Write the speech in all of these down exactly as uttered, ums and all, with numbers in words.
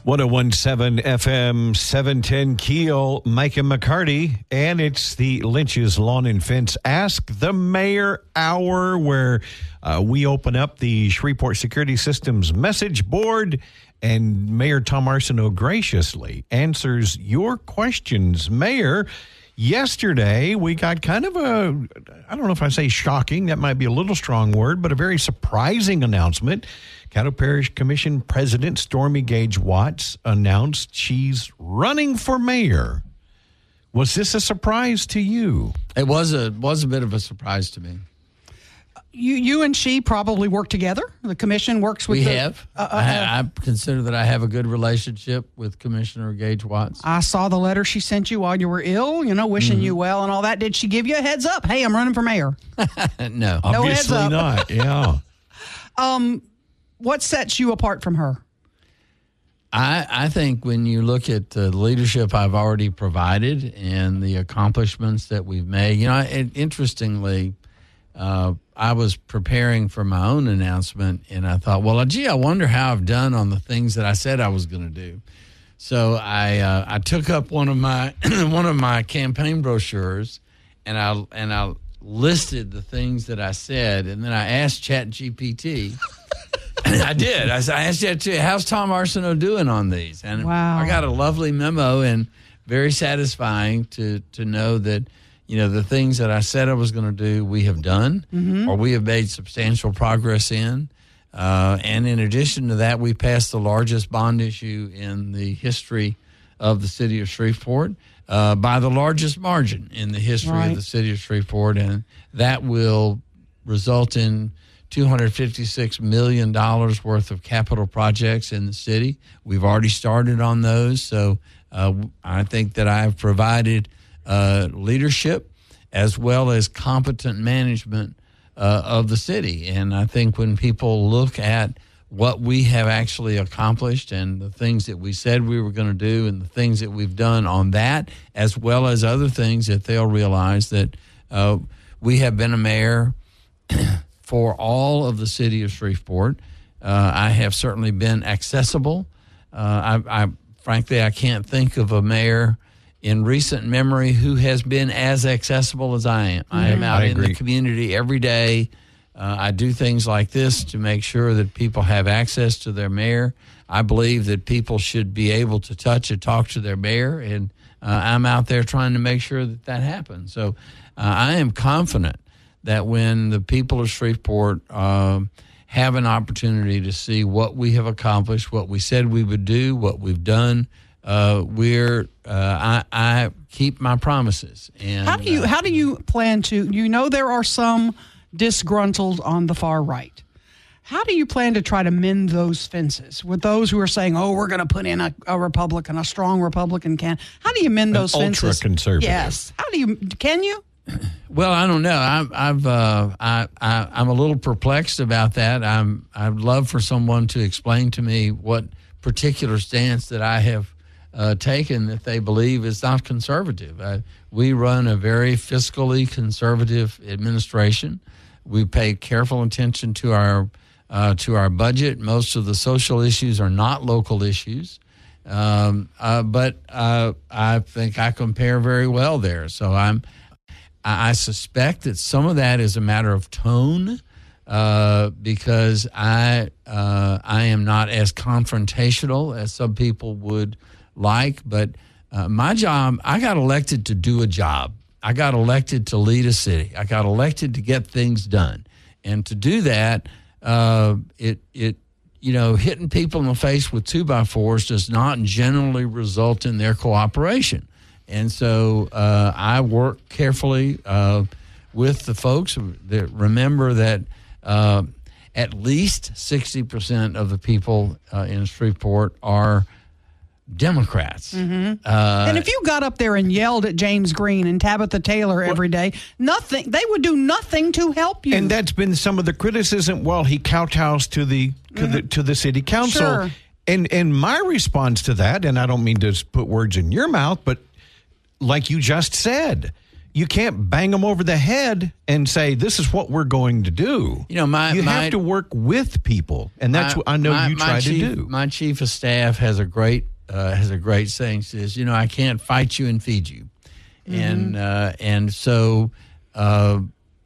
one oh one point seven F M, seven ten Keel, Mike and McCarty, and it's the Lynch's Lawn and Fence Ask the Mayor Hour, where uh, we open up the Shreveport Security Systems message board, and Mayor Tom Arsenault graciously answers your questions. Mayor, yesterday we got kind of a, I don't know if I say shocking, that might be a little strong word, but a very surprising announcement. Caddo Parish Commission President Stormy Gage Watts announced she's running for mayor. Was this a surprise to you? It was a was a bit of a surprise to me. You you and she probably work together. The commission works with. We the, have. Uh, uh, I, I consider that I have a good relationship with Commissioner Gage Watts. I saw the letter she sent you while you were ill. You know, wishing mm-hmm. you well and all that. Did she give you a heads up? Hey, I'm running for mayor. No, no obviously heads up. not. Yeah. um. What sets you apart from her? I, I think when you look at the leadership I've already provided and the accomplishments that we've made, you know, it, interestingly, uh, I was preparing for my own announcement, and I thought, well, gee, I wonder how I've done on the things that I said I was going to do. So I uh, I took up one of my one of my campaign brochures, and I and I listed the things that I said, and then I asked ChatGPT. I did. I asked you, too, how's Tom Arsenault doing on these? And wow. I got a lovely memo, and very satisfying to to know that, you know, the things that I said I was going to do, we have done, mm-hmm. or we have made substantial progress in. Uh, and in addition to that, we passed the largest bond issue in the history of the city of Shreveport, uh, by the largest margin in the history right. of the city of Shreveport. And that will result in two hundred fifty-six million dollars worth of capital projects in the city. We've already started on those. So uh, I think that I've provided uh, leadership as well as competent management uh, of the city. And I think when people look at what we have actually accomplished and the things that we said we were going to do and the things that we've done on that, as well as other things, that they'll realize that uh, we have been a mayor for all of the city of Shreveport. Uh, I have certainly been accessible. Uh, I, I frankly, I can't think of a mayor in recent memory who has been as accessible as I am. Mm-hmm. I am out I in agree. the community every day. Uh, I do things like this to make sure that people have access to their mayor. I believe that people should be able to touch and talk to their mayor, and uh, I'm out there trying to make sure that that happens. So uh, I am confident that when the people of Shreveport uh, have an opportunity to see what we have accomplished, what we said we would do, what we've done, uh, we're uh, I, I keep my promises. And how do you uh, how do you plan to? You know, there are some disgruntled on the far right. How do you plan to try to mend those fences with those who are saying, "Oh, we're going to put in a, a Republican, a strong Republican can"? How do you mend those An fences? ultra-conservative. Yes. How do you? Can you? Well, I don't know. I've, I've uh, I, I, I'm a little perplexed about that. I'm, I'd love for someone to explain to me what particular stance that I have uh, taken that they believe is not conservative. Uh, we run a very fiscally conservative administration. We pay careful attention to our uh, to our budget. Most of the social issues are not local issues. Um, uh, but uh, I think I compare very well there. So I'm. I suspect that some of that is a matter of tone, uh, because I uh, I am not as confrontational as some people would like. But uh, my job, I got elected to do a job. I got elected to lead a city. I got elected to get things done, and to do that, uh, it it you know hitting people in the face with two by fours does not generally result in their cooperation. And so uh, I work carefully uh, with the folks that remember that uh, at least sixty percent of the people uh, in Shreveport are Democrats. Mm-hmm. Uh, and if you got up there and yelled at James Green and Tabitha Taylor every day, nothing, they would do nothing to help you. And that's been some of the criticism. Well, he kowtows to the to mm-hmm. the to the city council. Sure. And and my response to that, and I don't mean to put words in your mouth, but like you just said, you can't bang them over the head and say, this is what we're going to do. You know, my you my, have to work with people, and that's my, what I know my, you my try chief, to do. My chief of staff has a great uh, has a great saying. Says, you know, I can't fight you and feed you, mm-hmm. and uh, and so. Uh,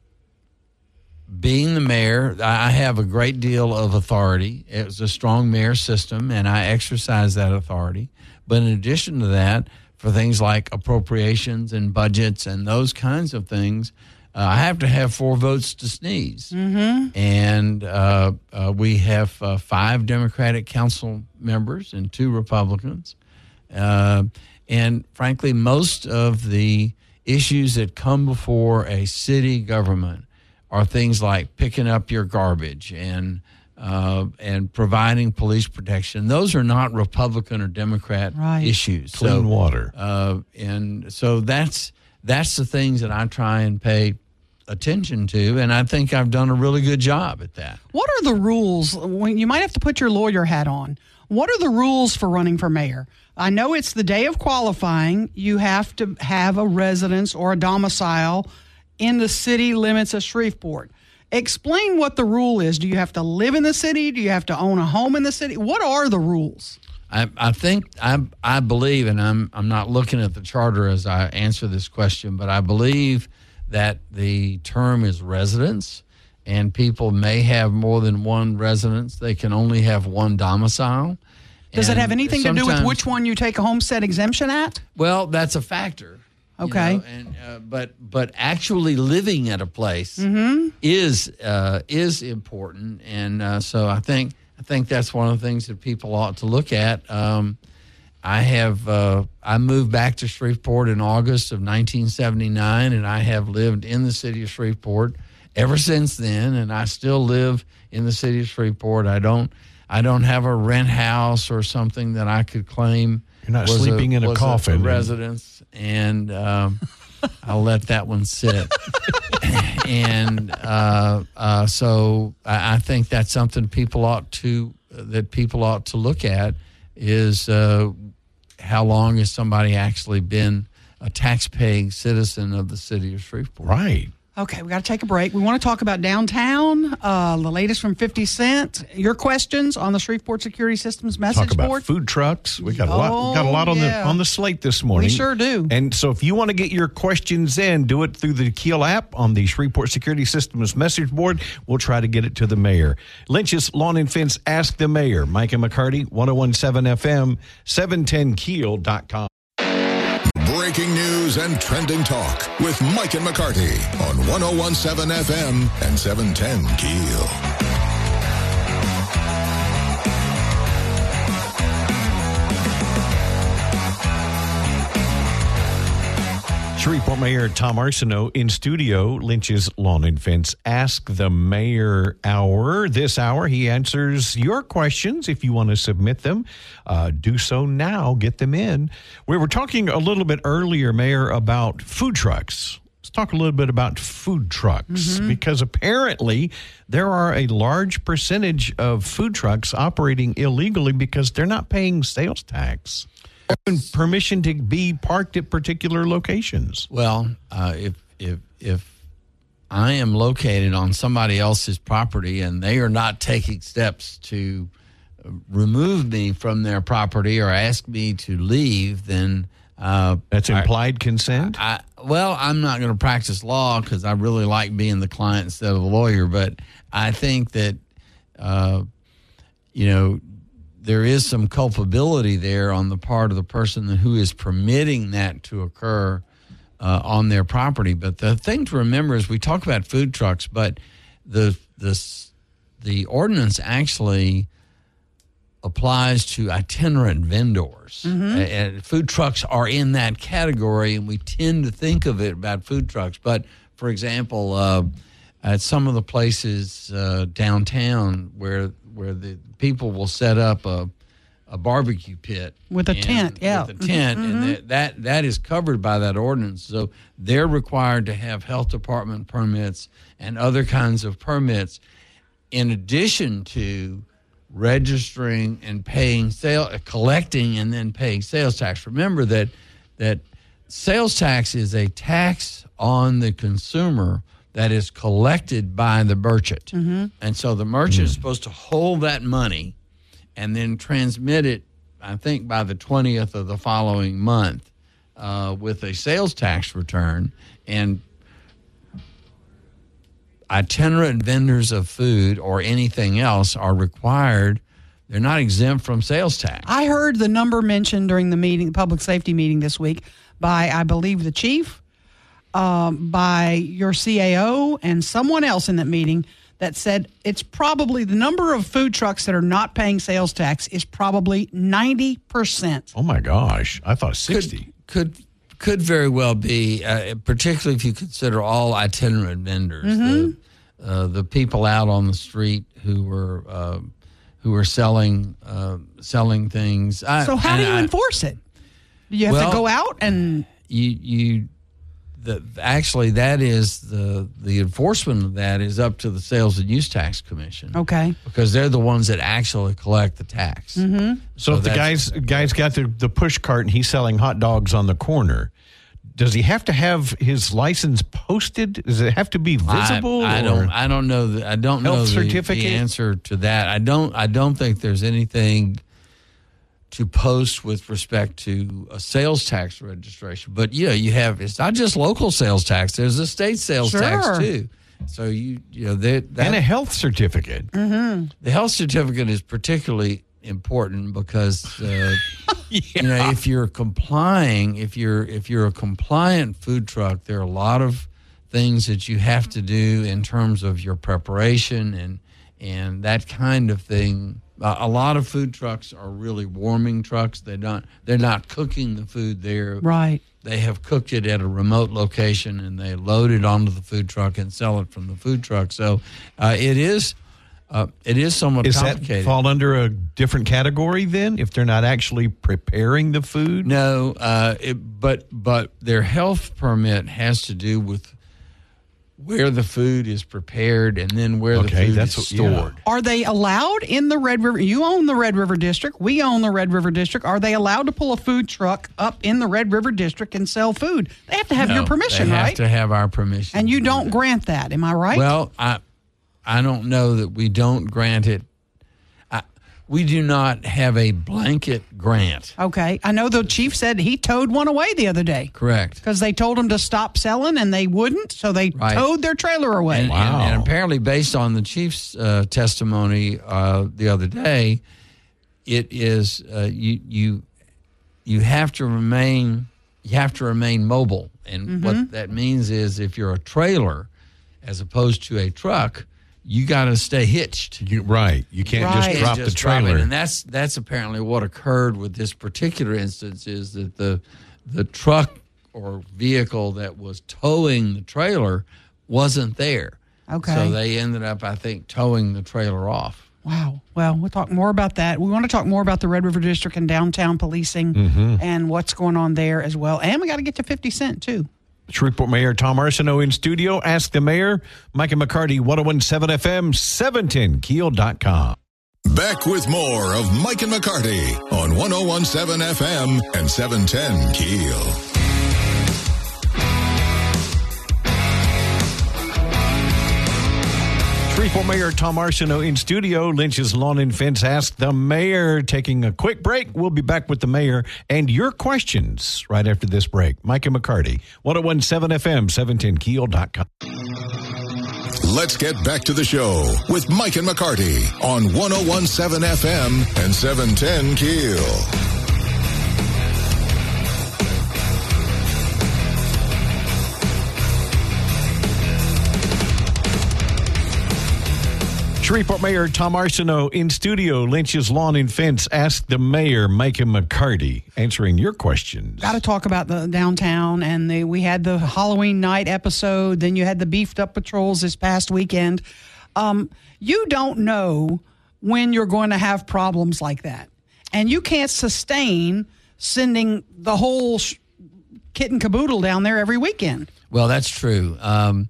Being the mayor, I have a great deal of authority. It's a strong mayor system, and I exercise that authority. But in addition to that, for things like appropriations and budgets and those kinds of things, uh, I have to have four votes to sneeze. Mm-hmm. And uh, uh, we have uh, five Democratic council members and two Republicans. Uh, and frankly, most of the issues that come before a city government are things like picking up your garbage and uh, and providing police protection. Those are not Republican or Democrat right. issues. Clean so, water. Uh, and so that's that's the things that I try and pay attention to, and I think I've done a really good job at that. What are the rules? When you might have to put your lawyer hat on. What are the rules for running for mayor? I know it's the day of qualifying. You have to have a residence or a domicile in the city limits of Shreveport. Explain what the rule is. Do you have to live in the city? Do you have to own a home in the city? What are the rules? I, I think I I believe, and I'm I'm not looking at the charter as I answer this question, but I believe that the term is residence, and people may have more than one residence. They can only have one domicile. Does and it have anything to do with which one you take a homestead exemption at? Well, that's a factor. Okay. You know, and uh, but but actually living at a place mm-hmm. is uh, is important, and uh, so I think I think that's one of the things that people ought to look at. Um, I have uh, I moved back to Shreveport in August of nineteen seventy-nine, and I have lived in the city of Shreveport ever since then, and I still live in the city of Shreveport. I don't I don't have a rent house or something that I could claim. You're not sleeping a, in a coffin. A residence, and um, I'll let that one sit. and uh, uh, so I, I think that's something people ought to that people ought to look at is uh, how long has somebody actually been a tax-paying citizen of the city of Shreveport? Right. Okay, we got to take a break. We want to talk about downtown, uh, the latest from fifty cent. Your questions on the Shreveport Security Systems message Talk about board. food trucks. We got a lot. We got a lot on yeah. the on the slate this morning. We sure do. And so, if you want to get your questions in, do it through the Keel app on the Shreveport Security Systems message board. We'll try to get it to the mayor. Lynch's Lawn and Fence. Ask the Mayor. Micah McCarty, one oh one point seven F M, seven ten keel dot com. Breaking news and trending talk with Mike and McCarty on one oh one point seven F M and seven ten Keel. Shreveport Mayor Tom Arsenault in studio, Lynch's Lawn and Fence Ask the Mayor Hour. This hour, he answers your questions. If you want to submit them, uh, do so now. Get them in. We were talking a little bit earlier, Mayor, about food trucks. Let's talk a little bit about food trucks mm-hmm. because apparently there are a large percentage of food trucks operating illegally because they're not paying sales tax. Permission to be parked at particular locations. Well, uh, if if if I am located on somebody else's property and they are not taking steps to remove me from their property or ask me to leave, then uh, that's implied I, consent. I, I, well, I'm not going to practice law because I really like being the client instead of the lawyer. But I think that uh, you know. there is some culpability there on the part of the person who is permitting that to occur uh, on their property. But the thing to remember is we talk about food trucks, but the the the ordinance actually applies to itinerant vendors. Mm-hmm. And food trucks are in that category, and we tend to think of it about food trucks. But, for example, uh, at some of the places uh, downtown where where the people will set up a, a barbecue pit with a tent, yeah, with a tent, mm-hmm. and that, that that is covered by that ordinance. So they're required to have health department permits and other kinds of permits, in addition to registering and paying sale, collecting and then paying sales tax. Remember that that sales tax is a tax on the consumer that is collected by the merchant. Mm-hmm. And so the merchant mm. is supposed to hold that money and then transmit it, I think, by the twentieth of the following month uh, with a sales tax return. And itinerant vendors of food or anything else are required. They're not exempt from sales tax. I heard the number mentioned during the meeting, the public safety meeting this week by, I believe, the chief, um, by your C A O, and someone else in that meeting that said it's probably the number of food trucks that are not paying sales tax is probably ninety percent. Oh, my gosh. I thought sixty. Could, could, could very well be, uh, particularly if you consider all itinerant vendors, mm-hmm. the, uh, the people out on the street who were uh, who were selling uh, selling things. I, so how do you I, enforce it? Do you have well, to go out and you you the actually that is the the enforcement of that is up to the Sales and Use Tax Commission. Okay, because they're the ones that actually collect the tax. Mm-hmm. So, so if the guy's guy's got the, the push cart and he's selling hot dogs on the corner, does he have to have his license posted? Does it have to be visible? I, I or don't. I don't know. The, I don't know the, the answer to that. I don't. I don't think there's anything to post with respect to a sales tax registration. But yeah, you have. It's not just local sales tax. There's a state sales sure. tax too. So you you know that, that and a health certificate. Mm-hmm. The health certificate is particularly important because uh, yeah. you know if you're complying, if you're if you're a compliant food truck, there are a lot of things that you have to do in terms of your preparation and and that kind of thing. Uh, a lot of food trucks are really warming trucks. They're not they're not cooking the food there. Right. They have cooked it at a remote location and they load it onto the food truck and sell it from the food truck. So uh, it is. Uh, it is somewhat Is complicated. Does that fall under a different category then, if they're not actually preparing the food? No, uh, it, but but their health permit has to do with where the food is prepared and then where okay, the food that's is what, stored. Yeah. Are they allowed in the Red River? You own the Red River District. We own the Red River District. Are they allowed to pull a food truck up in the Red River District and sell food? They have to have No, your permission, they have right? to have our permission. And you do don't that. grant that, am I right? Well, I I don't know that we don't grant it. I, we do not have a blanket grant. Okay. I know the chief said he towed one away the other day. Correct. Because they told him to stop selling and they wouldn't, so they Right. towed their trailer away. And, Wow. and, and apparently, based on the chief's uh, testimony uh, the other day, it is uh, you you you have to remain you have to remain mobile, and Mm-hmm. what that means is if you're a trailer as opposed to a truck, you got to stay hitched. You, right. You can't Right. just drop Just the drop it. trailer. And that's that's apparently what occurred with this particular instance is that the the truck or vehicle that was towing the trailer wasn't there. Okay. So they ended up, I think, towing the trailer off. Wow. Well, we'll talk more about that. We want to talk more about the Red River District and downtown policing Mm-hmm. and what's going on there as well. And we got to get to fifty cent, too. Shreveport Mayor Tom Arsenault in studio. Ask the Mayor. Mike and McCarty, ten seventeen F M, seven ten keel dot com. Back with more of Mike and McCarty on ten seventeen F M and seven ten Keel. Shreveport Mayor Tom Arsenault in studio. Lynch's Lawn and Fence Ask the Mayor. Taking a quick break. We'll be back with the Mayor and your questions right after this break. Mike and McCarty, ten seventeen F M, seven ten keel dot com. Let's get back to the show with Mike and McCarty on ten seventeen F M and seven ten Keel. Shreveport Mayor Tom Arsenault in studio. Lynch's Lawn and Fence Ask the Mayor, Mike and McCarty, answering your questions. Got to talk about the downtown, and the, we had the Halloween night episode. Then you had the beefed up patrols this past weekend. Um, you don't know when you're going to have problems like that, and you can't sustain sending the whole sh- kit and caboodle down there every weekend. Well, that's true. Um,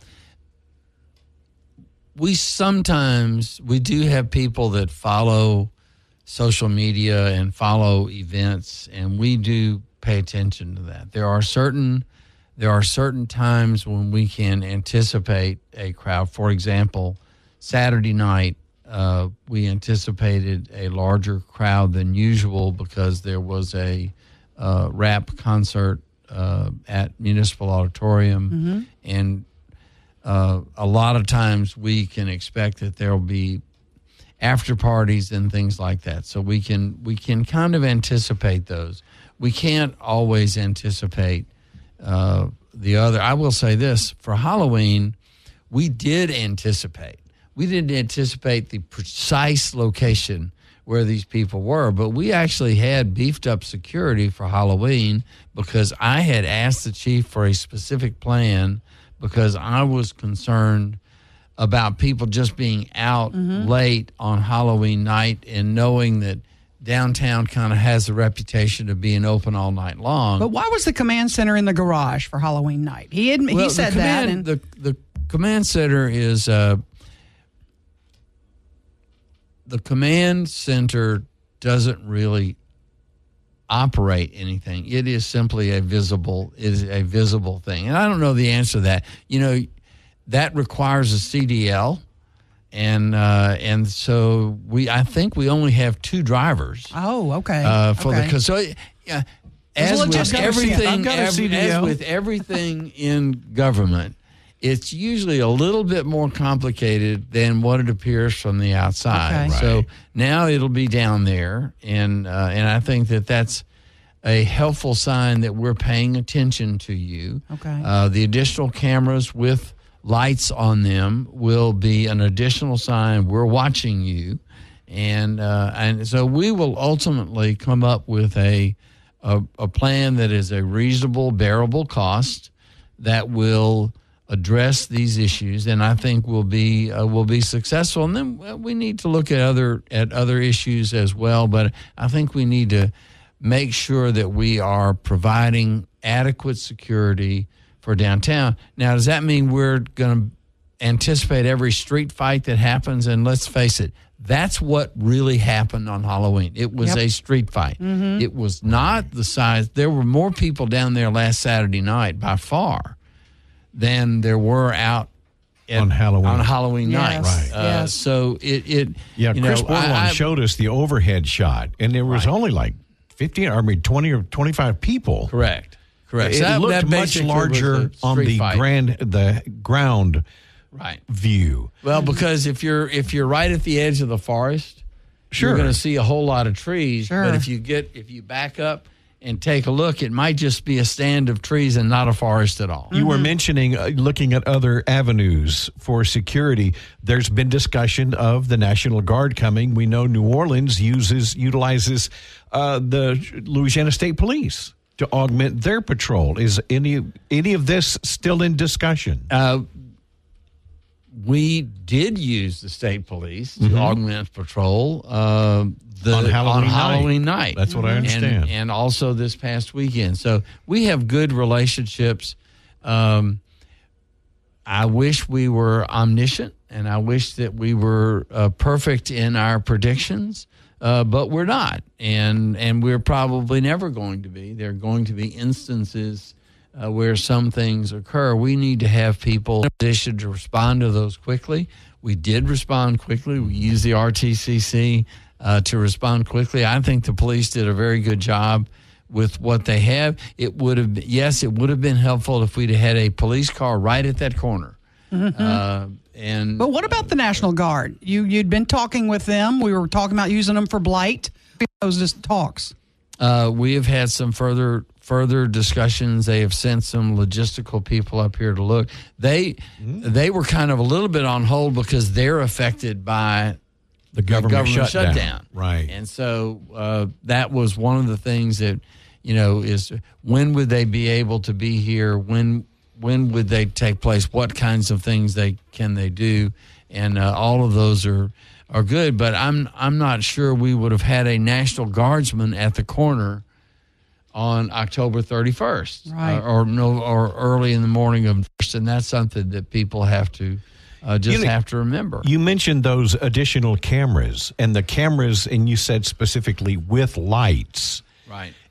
we sometimes, we do have people that follow social media and follow events, and we do pay attention to that. There are certain there are certain times when we can anticipate a crowd. For example, Saturday night, uh, we anticipated a larger crowd than usual because there was a uh, rap concert uh, at Municipal Auditorium, Mm-hmm. and uh, a lot of times we can expect that there will be after parties and things like that. So we can we can kind of anticipate those. We can't always anticipate uh, the other. I will say this, for Halloween, we did anticipate. We didn't anticipate the precise location where these people were, but we actually had beefed up security for Halloween because I had asked the chief for a specific plan because I was concerned about people just being out mm-hmm. late on Halloween night and knowing that downtown kind of has a reputation of being open all night long. But why was the command center in the garage for Halloween night? He had, well, he said the command, that. And the the command center is uh, the command center doesn't really operate anything. It is simply a visible is a visible thing, and I don't know the answer to that. You know, that requires a C D L. And uh, and so we, I think we only have two drivers. Oh, okay. Uh, for okay. the because so yeah, as with just everything, I've ev- as with everything in government, it's usually a little bit more complicated than what it appears from the outside. Okay. So Right. now it'll be down there, and uh, and I think that that's a helpful sign that we're paying attention to you. Okay. Uh, the additional cameras with lights on them will be an additional sign we're watching you, and uh, and so we will ultimately come up with a, a a plan that is a reasonable, bearable cost that will address these issues, and I think will be uh, will be successful. And then well, we need to look at other at other issues as well, but I think we need to make sure that we are providing adequate security for downtown. Now, does that mean we're going to anticipate every street fight that happens? And let's face it, that's what really happened on Halloween. It was Yep. a street fight. Mm-hmm. It was not the size. There were more people down there last Saturday night by far than there were out at, On Halloween. on Halloween Yes, night. Right. Uh, yes. So it, it Yeah, you Chris know, Bordelon I- I- showed us the overhead shot, and there was Right. only like fifteen, I mean, twenty or twenty-five people. Correct. Correct. It So that- looked that much basically was larger a on street the fight. grand, the ground Right. view. Well, because if you're if you're right at the edge of the forest, Sure. you're going to see a whole lot of trees. Sure. But if you get if you back up and take a look, it might just be a stand of trees and not a forest at all. You were mentioning uh, looking at other avenues for security. There's been discussion of the National Guard coming. We know New Orleans uses utilizes uh, the Louisiana State Police to augment their patrol. Is any any of this still in discussion? Uh, we did use the state police to augment patrol uh, the, On Halloween night. Halloween night. That's what I understand. And, and also this past weekend. So we have good relationships. Um, I wish we were omniscient, and I wish that we were uh, perfect in our predictions, uh, but we're not, and and we're probably never going to be. There are going to be instances uh, where some things occur. We need to have people in a position to respond to those quickly. We did respond quickly. We used the R T C C uh, to respond quickly. I think the police did a very good job with what they have. It would have, yes, it would have been helpful if we'd have had a police car right at that corner. Mm-hmm. Uh, and But what about the National Guard? You you'd been talking with them. We were talking about using them for blight. Those just talks. Uh, we have had some further further discussions. They have sent some logistical people up here to look. They mm-hmm. they were kind of a little bit on hold because they're affected by The government, government shutdown. shutdown. Right. And so uh, that was one of the things that, you know, is when would they be able to be here? When when would they take place? What kinds of things they can they do? And uh, all of those are are good. But I'm I'm not sure we would have had a National Guardsman at the corner on October thirty-first, right? Uh, or no, or early in the morning of first, and that's something that people have to. Uh, just You know, have to remember. You mentioned those additional cameras, and the cameras, and you said specifically with lights. Right.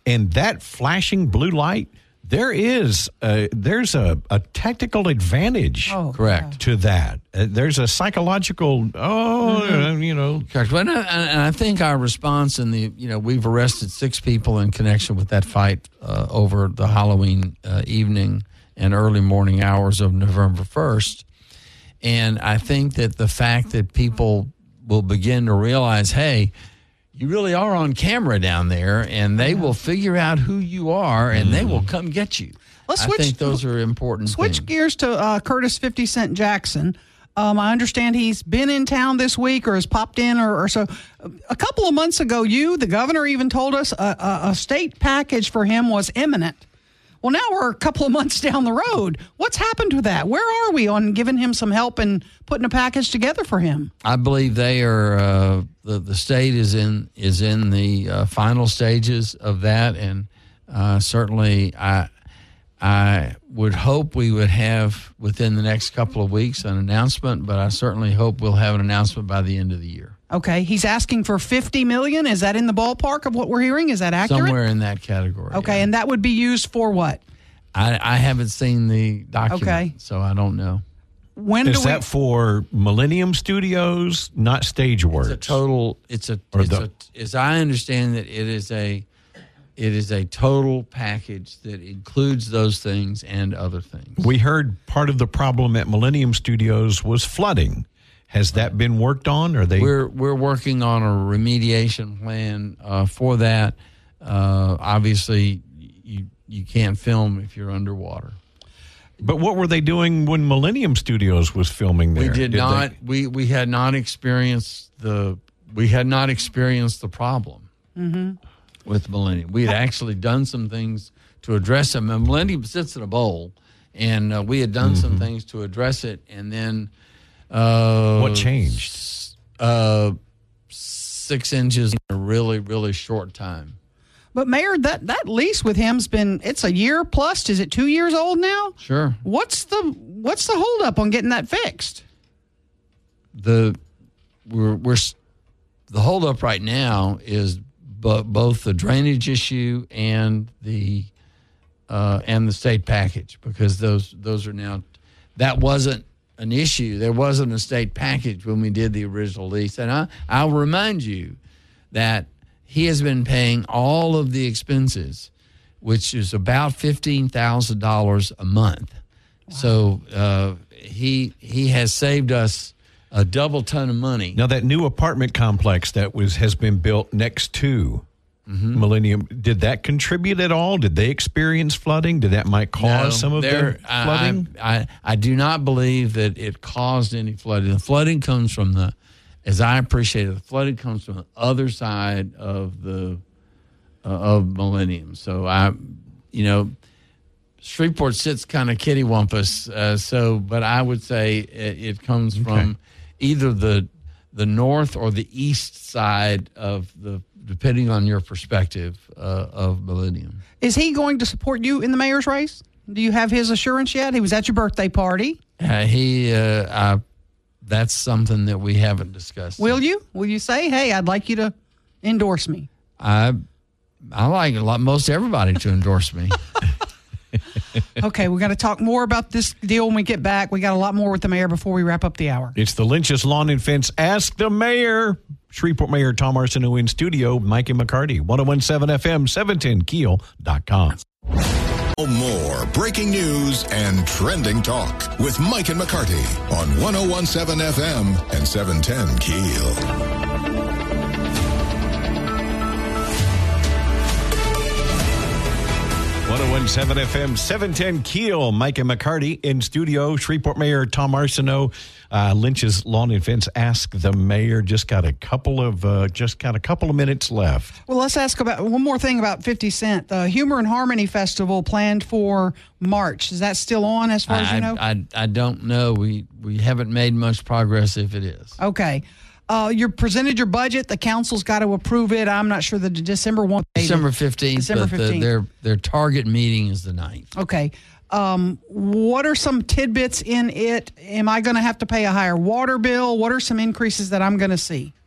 And that flashing blue light, there is a, there's a, a technical advantage Oh, Correct. to that. Uh, there's a psychological, oh, uh, you know. Correct. Well, and, I, and I think our response in the, you know, we've arrested six people in connection with that fight uh, over the Halloween uh, evening and early morning hours of November first. And I think that the fact that people will begin to realize, hey, you really are on camera down there, and they will figure out who you are, and mm-hmm. they will come get you. Let's I switch, think those are important Switch things. gears to uh, Curtis fifty Cent Jackson. Um, I understand he's been in town this week or has popped in or, or so. A couple of months ago, you, the governor, even told us a, a, a state package for him was imminent. Well, now we're a couple of months down the road. What's happened to that? Where are we on giving him some help and putting a package together for him? I believe they are. Uh, the the state is in is in the uh, final stages of that, and uh, certainly I I would hope we would have within the next couple of weeks an announcement. But I certainly hope we'll have an announcement by the end of the year. Okay, he's asking for fifty million dollars. Is that in the ballpark of what we're hearing? Is that accurate? Somewhere in that category. Okay, yeah. and that would be used for what? I, I haven't seen the document, Okay. so I don't know. When Is do that we? for Millennium Studios, not StageWorks? It's a total. It's a. Or It's the- a. As I understand it, it is a. It is a total package that includes those things and other things. We heard part of the problem at Millennium Studios was flooding. Has that been worked on? Or they? We're we're working on a remediation plan uh, for that. Uh, obviously, you you can't film if you're underwater. But what were they doing when Millennium Studios was filming there? We did, Did not. they- We we had not experienced the. We had not experienced the problem Mm-hmm. with Millennium. We had actually done some things to address them. And Millennium sits in a bowl, and uh, we had done some things to address it, and then. Uh, What changed? Uh, six inches in a really, really short time. But Mayor, that that lease with him's been it's a year plus. Is it two years old now? Sure. What's the what's the holdup on getting that fixed? The we're we're the holdup right now is bo- both the drainage issue and the uh, and the state package, because those those are now that wasn't an issue. There wasn't a state package when we did the original lease, and I I'll remind you that he has been paying all of the expenses, which is about fifteen thousand dollars a month. Wow. So uh, he he has saved us a double ton of money. Now that new apartment complex that was has been built next to mm-hmm. Millennium, did that contribute at all? Did they experience flooding? Did that might cause No, some of there- the flooding? I, I I do not believe that it caused any flooding. The flooding comes from the, as I appreciate it, the flooding comes from the other side of the uh, of Millennium. So I, you know, Shreveport sits kind of kittywampus. Uh, so, but I would say it, it comes Okay. from either the the north or the east side of the, depending on your perspective, uh, of Millennium. Is he going to support you in the mayor's race? Do you have his assurance yet? He was at your birthday party. Uh, he, uh, I, that's something that we haven't discussed. Will you? Will you say, "Hey, I'd like you to endorse me"? I, I like a lot, most everybody to endorse me. Okay, we got to talk more about this deal when we get back. We got a lot more with the mayor before we wrap up the hour. It's the Lynch's Lawn and Fence Ask the Mayor. Shreveport Mayor Tom Arsenault in studio. Mike and McCarty, ten seventeen F M, seven ten keel dot com. More breaking news and trending talk with Mike and McCarty on ten seventeen F M and seven ten Keel. ten seventeen F M, seven ten Keel. Mike and McCarty in studio. Shreveport Mayor Tom Arsenault. Uh, Lynch's Lawn and Fence Ask the Mayor. Just got a couple of uh, just got a couple of minutes left. Well, let's ask about one more thing about fifty Cent. The Humor and Harmony Festival planned for March. Is that still on as far as I, you know? I, I don't know. We we haven't made much progress if it is. Okay. Uh, you presented your budget. The council's got to approve it. I'm not sure the December one. December fifteenth, December but the, fifteenth. their, their target meeting is the ninth. Okay. Um, what are some tidbits in it? Am I going to have to pay a higher water bill? What are some increases that I'm going to see?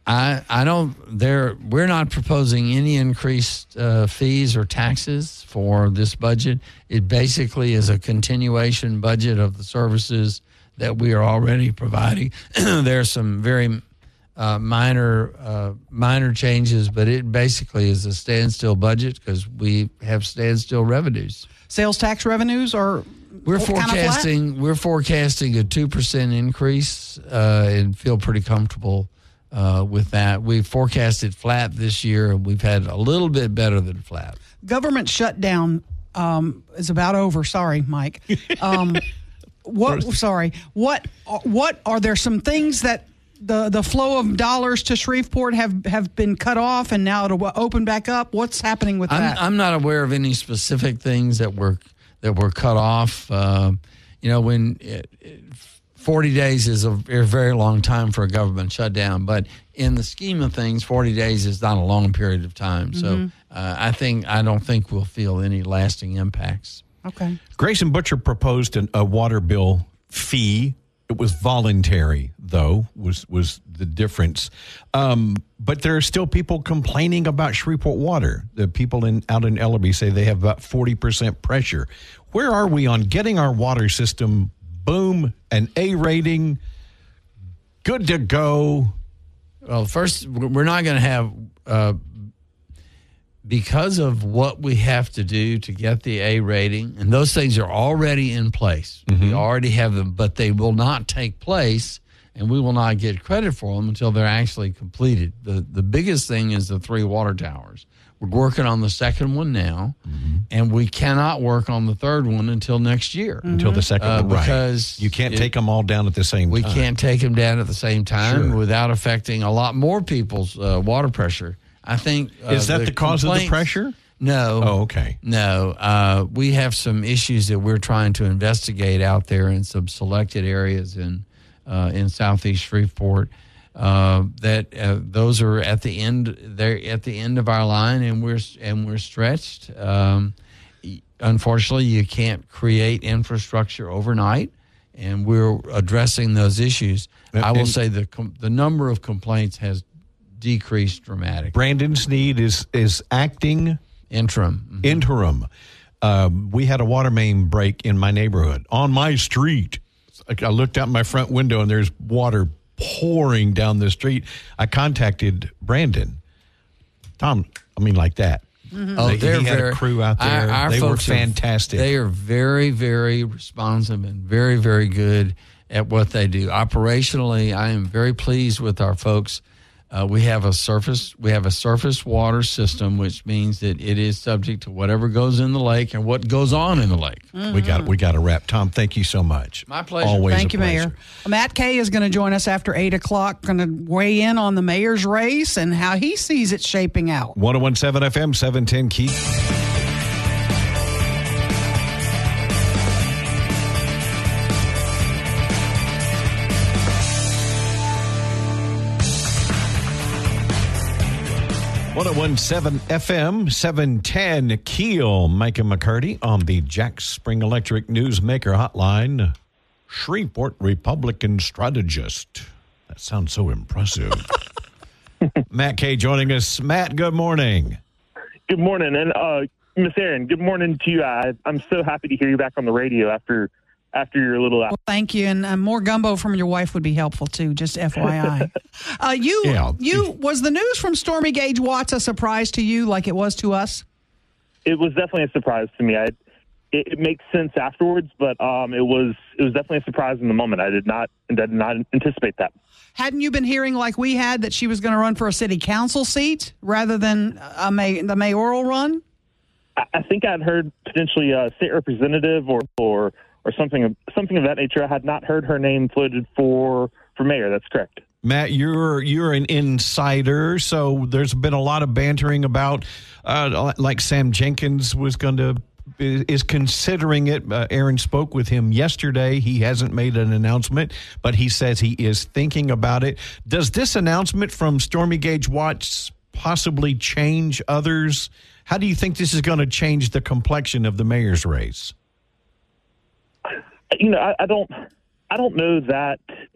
I I don't. There, we're not proposing any increased uh, fees or taxes for this budget. It basically is a continuation budget of the services that we are already providing. There are some very uh, minor uh, minor changes, but it basically is a standstill budget because we have standstill revenues. Sales tax revenues are we're kind of forecasting flat? we're forecasting a two percent increase uh, and feel pretty comfortable uh, with that. We forecasted flat this year, and we've had a little bit better than flat. Government shutdown um, is about over. Sorry, Mike. Um, what? Sorry. What? What are there some things that the the flow of dollars to Shreveport have, have been cut off, and now it'll open back up? What's happening with I'm, that? I'm not aware of any specific things that were that were cut off. Uh, you know, when it, it, forty days is a, a very long time for a government shutdown, but in the scheme of things, forty days is not a long period of time. So Mm-hmm. uh, I think I don't think we'll feel any lasting impacts. Okay. Grayson Butcher proposed an, a water bill fee. It was voluntary, though, was was the difference. Um, but there are still people complaining about Shreveport water. The people in out in Ellerby say they have about forty percent pressure. Where are we on getting our water system, boom, an A rating, good to go? Well, first, we're not going to have, uh, because of what we have to do to get the A rating, and those things are already in place. We already have them, but they will not take place, and we will not get credit for them until they're actually completed. The the biggest thing is the three water towers. We're working on the second one now, and we cannot work on the third one until next year. Until the second Uh, one, right. because You can't it- take them all down at the same We time. can't take them down at the same time Sure. without affecting a lot more people's uh, water pressure. I think uh, Is that the cause of the complaints- pressure? No. Oh, okay. No. Uh, we have some issues that we're trying to investigate out there in some selected areas in uh, in Southeast Shreveport. Uh, that uh, those are at the end. They're at the end of our line, and we're and we're stretched. Um, unfortunately, you can't create infrastructure overnight, and we're addressing those issues. And- I will and- say the com- the number of complaints has decreased dramatically. Brandon Sneed is is acting Interim. Mhm. interim. Um, we had a water main break in my neighborhood on my street. Like, I looked out my front window and there's water pouring down the street. I contacted Brandon. Tom, I mean, like that. Oh, They- they're he had very, a crew out there. Our, our They were folks are- fantastic. they are very, very responsive and very, very good at what they do. Operationally, I am very pleased with our folks. Uh, we have a surface we have a surface water system, which means that it is subject to whatever goes in the lake and what goes on in the lake. We got we got to wrap. Tom, thank you so much. My pleasure. Always Thank a you, pleasure. Mayor. Matt Kay is going to join us after eight o'clock, going to weigh in on the mayor's race and how he sees it shaping out. one oh one point seven F M, seven ten Key. one oh one point seven F M, seven ten Keel. Micah McCarty on the Jack Spring Electric Newsmaker Hotline. Shreveport Republican strategist. That sounds so impressive. Matt Kay joining us. Matt, good morning. Good morning. And uh, Miss Erin, good morning to you. I, I'm so happy to hear you back on the radio after after your little Well, thank you, and uh, more gumbo from your wife would be helpful too. Just F Y I. uh, you, Yeah. you was the news from Stormy Gage Watts a surprise to you, like it was to us? It was definitely a surprise to me. I, it, it makes sense afterwards, but um, it was it was definitely a surprise in the moment. I did not I did not anticipate that. Hadn't you been hearing like we had that she was going to run for a city council seat rather than a may, the mayoral run? I, I think I'd heard potentially a state representative or or or something of something of that nature. I had not heard her name floated for for mayor. That's correct. Matt, you're you're an insider, so there's been a lot of bantering about, uh, like Sam Jenkins was going to is considering it. Uh, Aaron spoke with him yesterday. He hasn't made an announcement, but he says he is thinking about it. Does this announcement from Stormy Gage Watts possibly change others? How do you think this is going to change the complexion of the mayor's race? You know, I, I don't I don't know that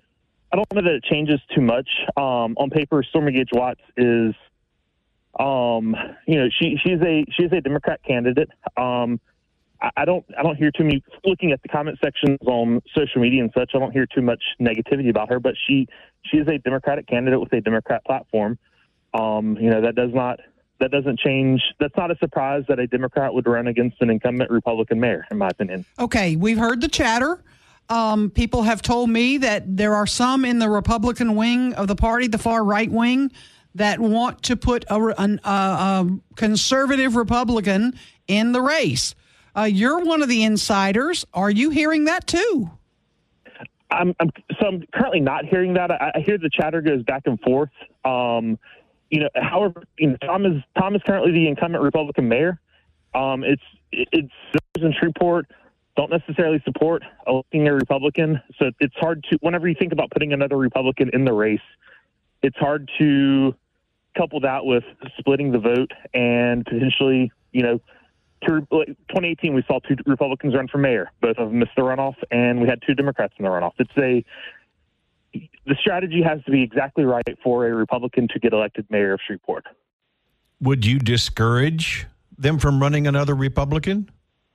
I don't know that it changes too much. Um, on paper, Stormy Gage Watts is, um, you know, she she's a she's a Democrat candidate. Um, I, I don't I don't hear too many looking at the comment sections on social media and such. I don't hear too much negativity about her, but she she is a Democratic candidate with a Democrat platform. Um, you know, that does not that doesn't change. That's not a surprise that a Democrat would run against an incumbent Republican mayor, in my opinion. Okay, we've heard the chatter. Um, people have told me that there are some in the Republican wing of the party, the far right wing, that want to put a, an, a, a conservative Republican in the race. Uh, you're one of the insiders. Are you hearing that too? I'm, I'm so I'm currently not hearing that. I, I hear the chatter goes back and forth. Um, you know, however, you know, Tom is Tom is currently the incumbent Republican mayor. Um, it's it's those in Shreveport don't necessarily support electing a Republican. So it's hard to, whenever you think about putting another Republican in the race, it's hard to couple that with splitting the vote and potentially, you know, to, twenty eighteen, we saw two Republicans run for mayor. Both of them missed the runoff, and we had two Democrats in the runoff. It's a, the strategy has to be exactly right for a Republican to get elected mayor of Shreveport. Would you discourage them from running another Republican?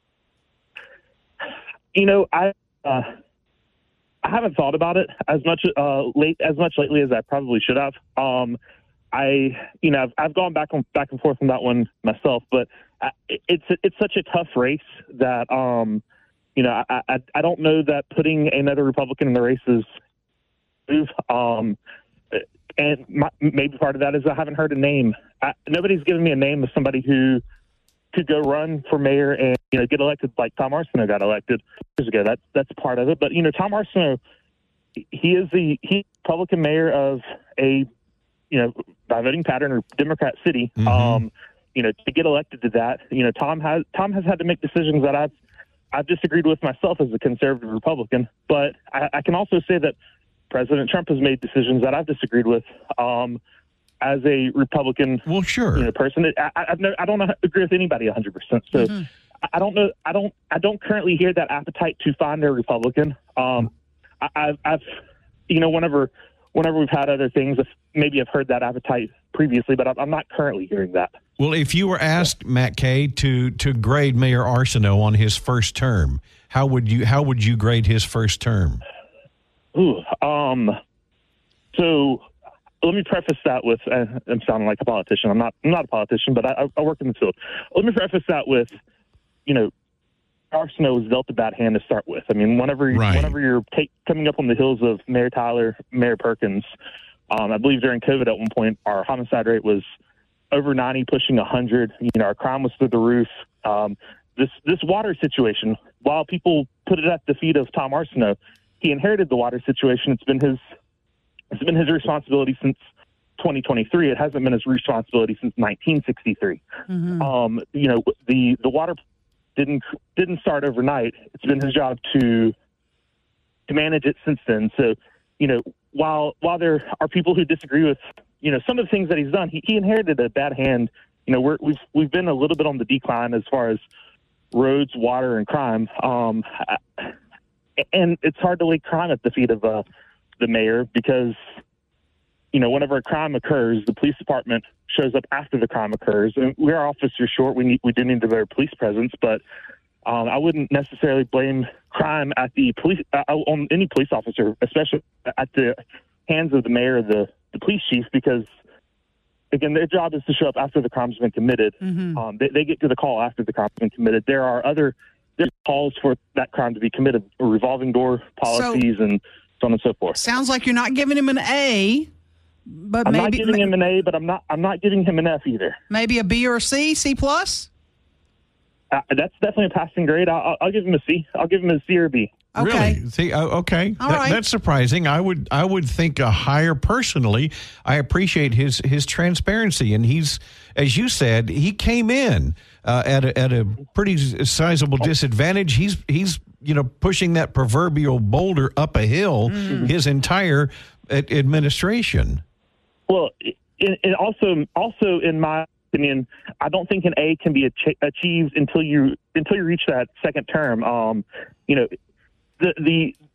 You know, I uh, I haven't thought about it as much uh, late as much lately as I probably should have. Um, I, you know, I've, I've gone back on back and forth on that one myself, but I, it's it's such a tough race that, um, you know, I, I I don't know that putting another Republican in the race is move. Um, and my, maybe part of that is I haven't heard a name. I, nobody's given me a name of somebody who could go run for mayor and, you know, get elected like Tom Arsenault got elected years ago. That's that's part of it. But, you know, Tom Arsenault, he is the he Republican mayor of a, you know, by voting pattern or Democrat city. Mm-hmm. Um, you know, to get elected to that, you know, Tom has Tom has had to make decisions that I've I've disagreed with myself as a conservative Republican. But I, I can also say that President Trump has made decisions that I've disagreed with. Um, as a Republican, well, sure, you know, person, I, I've never, I don't agree with anybody one hundred percent. So mm-hmm. I don't know. I don't. I don't currently hear that appetite to find a Republican. Um, I, I've, I've, you know, whenever, whenever we've had other things, maybe I've heard that appetite previously, but I'm not currently hearing that. Well, if you were asked, Matt Kay, to to grade Mayor Arsenault on his first term, how would you how would you grade his first term? Ooh, um, so. Let me preface that with, uh, I'm sounding like a politician. I'm not I'm not a politician, but I, I work in the field. Let me preface that with, you know, Arsenault was dealt a bad hand to start with. I mean, whenever, right. whenever you're take, coming up on the heels of Mayor Tyler, Mayor Perkins, um, I believe during COVID at one point, our homicide rate was over ninety, pushing one hundred. You know, our crime was through the roof. Um, this this water situation, while people put it at the feet of Tom Arsenault, he inherited the water situation. It's been his It's been his responsibility since twenty twenty-three. It hasn't been his responsibility since nineteen sixty-three. Mm-hmm. Um, you know, the, the water didn't didn't start overnight. It's been his job to to manage it since then. So, you know, while while there are people who disagree with, you know, some of the things that he's done, he, he inherited a bad hand. You know, we're, we've we've been a little bit on the decline as far as roads, water, and crime. Um, and it's hard to lay crime at the feet of uh, the mayor because, you know, whenever a crime occurs, the police department shows up after the crime occurs. And we are officers short. We need, we do need a better police presence, but um, I wouldn't necessarily blame crime at the police uh, on any police officer, especially at the hands of the mayor or the, the police chief, because again, their job is to show up after the crime's been committed. Mm-hmm. Um, they, they get to the call after the crime's been committed. There are other there are calls for that crime to be committed, revolving door policies, so, and so on and so forth. Sounds like you're not giving him an A, but I'm maybe, not giving him an A, but I'm not I'm not giving him an F either. Maybe a B or a C, C plus. Uh, that's definitely a passing grade. I'll, I'll give him a C. I'll give him a C or B. Okay. Really? See, uh, okay. All that, right. That's surprising. I would I would think a higher personally. I appreciate his his transparency, and he's, as you said, he came in uh, at a, at a pretty sizable disadvantage. He's he's you know pushing that proverbial boulder up a hill mm. his entire ad- administration. Well, it, it also also in my opinion, I don't think an A can be ach- achieved until you until you reach that second term. Um, you know. The, the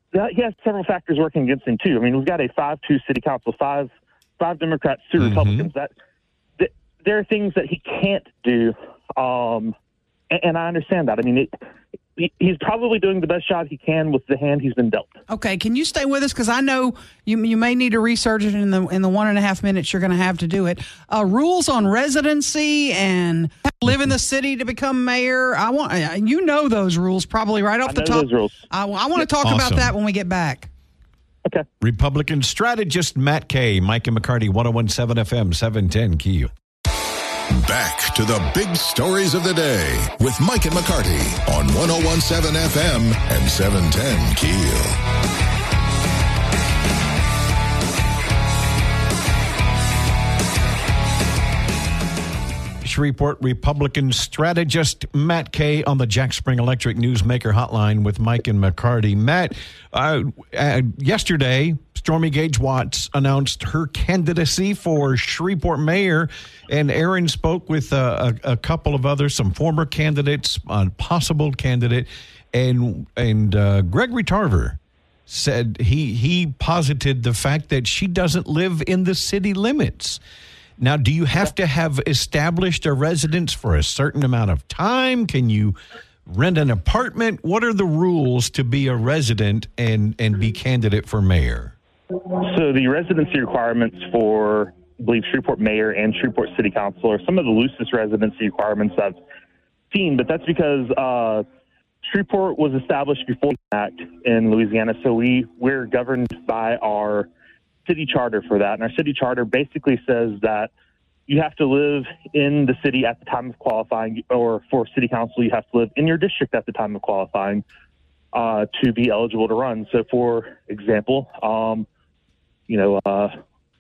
that, he has several factors working against him too. I mean, we've got a five two city council, five five Democrats, two mm-hmm. Republicans. That, that there are things that he can't do, um, and, and I understand that. I mean, it, he, he's probably doing the best job he can with the hand he's been dealt. Okay, can you stay with us, because I know you you may need to research it in the in the one and a half minutes you're going to have to do it. Uh, rules on residency and live in the city to become mayor. I want you know those rules probably right off I the know top. Those rules. I, I want to talk Awesome. about that when we get back. Okay. Republican strategist Matt Kay, Mike and McCarty, one oh one seven F M, seven ten Keel. Back to the big stories of the day with Mike and McCarty on one oh one seven F M and seven ten Keel. Report Republican strategist Matt Kay on the Jack Spring Electric Newsmaker Hotline with Mike and McCarty. Matt, uh, uh, yesterday, Stormy Gage Watts announced her candidacy for Shreveport mayor, and Aaron spoke with uh, a, a couple of others, some former candidates, a possible candidate, and and uh, Gregory Tarver said he he posited the fact that she doesn't live in the city limits. Now, do you have to have established a residence for a certain amount of time? Can you rent an apartment? What are the rules to be a resident and, and be candidate for mayor? So the residency requirements for, I believe, Shreveport mayor and Shreveport city council are some of the loosest residency requirements I've seen, but that's because uh, Shreveport was established before the act in Louisiana, so we, we're governed by our city charter for that. And our city charter basically says that you have to live in the city at the time of qualifying, or for city council, you have to live in your district at the time of qualifying uh, to be eligible to run. So for example, um, you know, uh,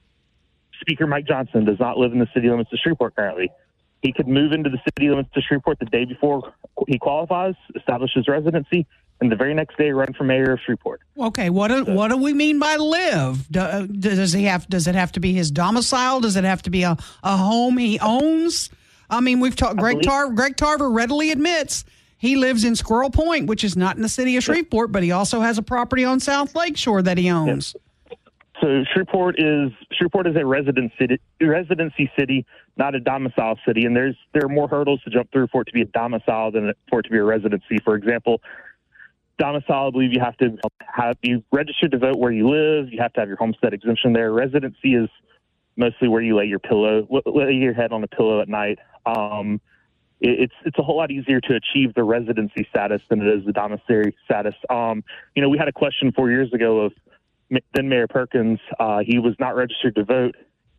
Speaker Mike Johnson does not live in the city limits of Shreveport currently. He could move into the city limits of Shreveport the day before he qualifies, establish his residency, and the very next day run for mayor of Shreveport. Okay, what do, what do we mean by live? Do, uh, does he have? Does it have to be his domicile? Does it have to be a, a home he owns? I mean, we've talked. Greg Tarver. Greg Tarver readily admits he lives in Squirrel Point, which is not in the city of Shreveport, but he also has a property on South Lakeshore that he owns. Yes. So Shreveport is Shreveport is a resident city, residency city, not a domicile city, and there's there are more hurdles to jump through for it to be a domicile than for it to be a residency. For example, domicile, I believe you have to have you registered to vote where you live. You have to have your homestead exemption there. Residency is mostly where you lay your pillow, lay your head on a pillow at night. Um, it, it's it's a whole lot easier to achieve the residency status than it is the domiciliary status. Um, you know, we had a question four years ago of then Mayor Perkins. Uh, he was not registered to vote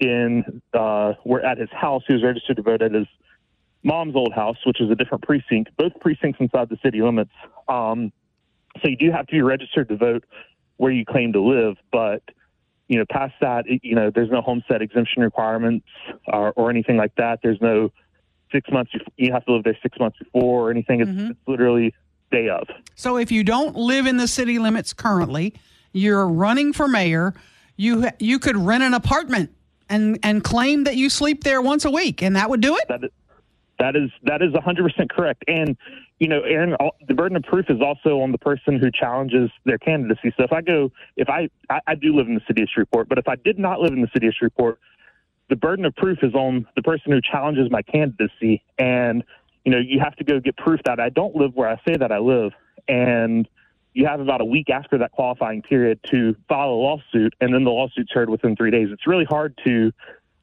in uh, where at his house. He was registered to vote at his mom's old house, which is a different precinct. Both precincts inside the city limits. Um, So you do have to be registered to vote where you claim to live, but, you know, past that, it, you know, there's no homestead exemption requirements or, or anything like that. There's no six months, you have to live there six months before or anything. It's, mm-hmm. it's literally day of. So if you don't live in the city limits currently, you're running for mayor, you you could rent an apartment and, and claim that you sleep there once a week, and that would do it? That is, that is, that is one hundred percent correct. And, you know, Aaron, the burden of proof is also on the person who challenges their candidacy. So if I go, if I, I, I do live in the city of Shreveport, but if I did not live in the city of Shreveport, the burden of proof is on the person who challenges my candidacy. And, you know, you have to go get proof that I don't live where I say that I live. And you have about a week after that qualifying period to file a lawsuit, and then the lawsuit's heard within three days. It's really hard to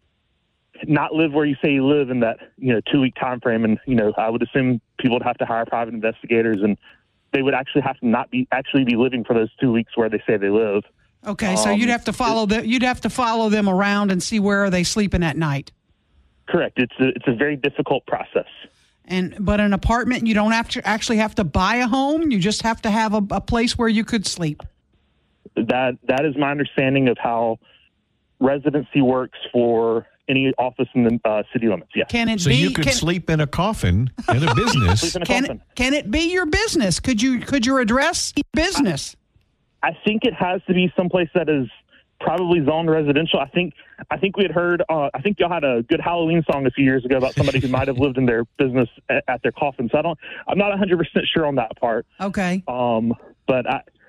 not live where you say you live in that, you know, two week time frame. And, you know, I would assume people would have to hire private investigators, and they would actually have to not be actually be living for those two weeks where they say they live. Okay. So um, you'd have to follow the, you'd have to follow them around and see where are they sleeping at night. Correct. It's a, it's a very difficult process. And, but an apartment, you don't have to actually have to buy a home. You just have to have a, a place where you could sleep. That, that is my understanding of how residency works for any office in the uh, city limits. Yeah. Can it so be? you could can, sleep in a coffin in a business. Sleep in a can coffin. it, can it be your business? Could you could your address be business? I, I think it has to be someplace that is probably zoned residential. I think I think we had heard. Uh, I think y'all had a good Halloween song a few years ago about somebody who might have lived in their business at, at their coffin. So I don't. I'm not one hundred percent sure on that part. Okay. Um, but I.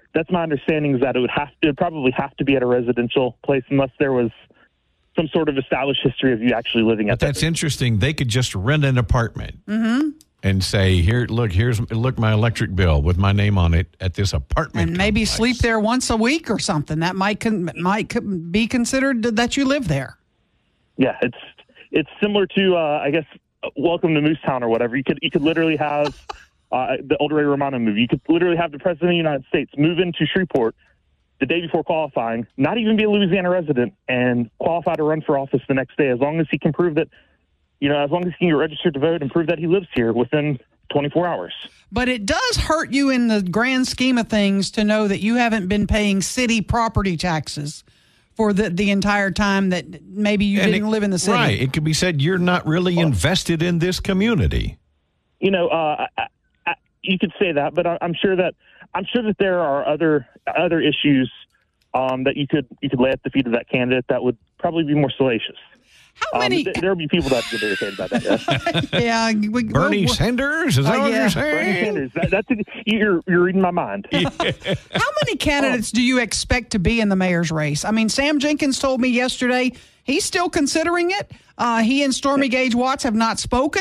that's my understanding is that it would have to, it would probably have to be at a residential place unless there was some sort of established history of you actually living at But that's that. interesting. They could just rent an apartment Mm-hmm. and say, "Here, look, here's look my electric bill with my name on it at this apartment," And maybe complex. sleep there once a week or something. That might con- might co- be considered that you live there. Yeah, it's it's similar to uh, I guess Welcome to Moosetown or whatever. You could you could literally have uh, the old Ray Romano movie. You could literally have the President of the United States move into Shreveport the day before qualifying, not even be a Louisiana resident, and qualify to run for office the next day, as long as he can prove that, you know, as long as he can get registered to vote and prove that he lives here within twenty-four hours. But it does hurt you in the grand scheme of things to know that you haven't been paying city property taxes for the, the entire time that maybe you And didn't it- live in the city. Right. It could be said you're not really invested in this community. You know, uh, I, I, you could say that, but I, I'm sure that I'm sure that there are other other issues um, that you could you could lay at the feet of that candidate that would probably be more salacious. How Um, many? th- there will be people that get irritated by that. Yes. yeah, we, Bernie well, Sanders? Is that Oh, what yeah. you're Bernie saying? Sanders. That, that's a, you're you're reading my mind. how many candidates do you expect to be in the mayor's race? I mean, Sam Jenkins told me yesterday he's still considering it. Uh, he and Stormy Gage Watts have not spoken.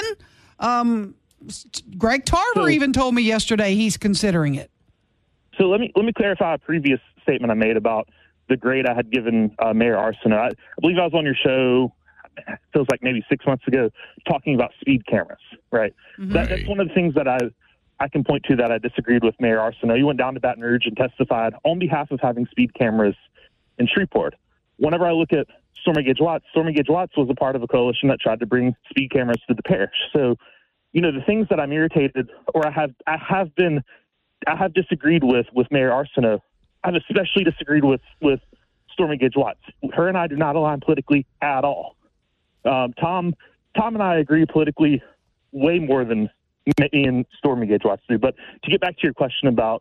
Um, Greg Tarver So- even told me yesterday he's considering it. So let me let me clarify a previous statement I made about the grade I had given uh, Mayor Arsenault. I, I believe I was on your show. It feels like maybe six months ago, talking about speed cameras. Right. That, that's one of the things that I I can point to that I disagreed with Mayor Arsenault. He went down to Baton Rouge and testified on behalf of having speed cameras in Shreveport. Whenever I look at Stormy Gage Watts, Stormy Gage Watts was a part of a coalition that tried to bring speed cameras to the parish. So, you know, the things that I'm irritated or I have I have been I have disagreed with with Mayor Arsenault. I've especially disagreed with with Stormy Gage Watts. Her and I do not align politically at all. Um, Tom Tom and I agree politically way more than me and Stormy Gage Watts do. But to get back to your question about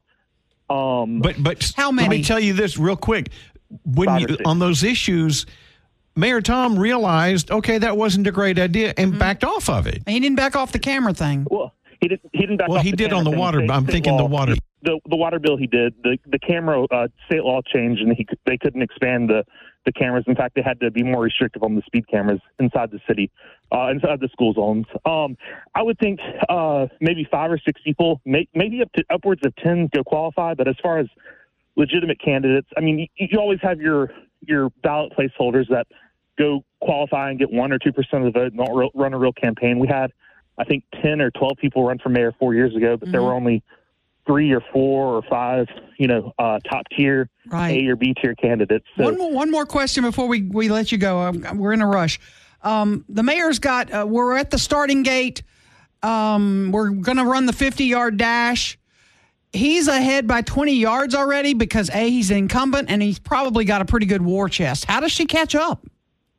um, But but How let many? me tell you this real quick. When Five you or six. on those issues, Mayor Tom realized, okay, that wasn't a great idea and Mm-hmm. backed off of it. He didn't back off the camera thing. well, he didn't he didn't back Well, off he the did on camera the thing. water. State- I'm state thinking the law- water. The the water bill he did. The the camera uh, state law changed, and he could- they couldn't expand the, the cameras. In fact, they had to be more restrictive on the speed cameras inside the city, uh, inside the school zones. Um, I would think uh, maybe five or six people, may, maybe up to upwards of ten, go qualify. But as far as legitimate candidates, I mean, you, you always have your your ballot placeholders that go qualify and get one or two percent of the vote and don't real, run a real campaign. We had, I think, ten or twelve people run for mayor four years ago, but there were only three or four or five, you know, uh, top tier Right. A or B tier candidates. So, One more, one more question before we, we let you go. Um, we're in a rush. Um, the mayor's got, uh, we're at the starting gate. Um, we're going to run the fifty-yard dash. He's ahead by twenty yards already because, A, he's an incumbent, and he's probably got a pretty good war chest. How does she catch up?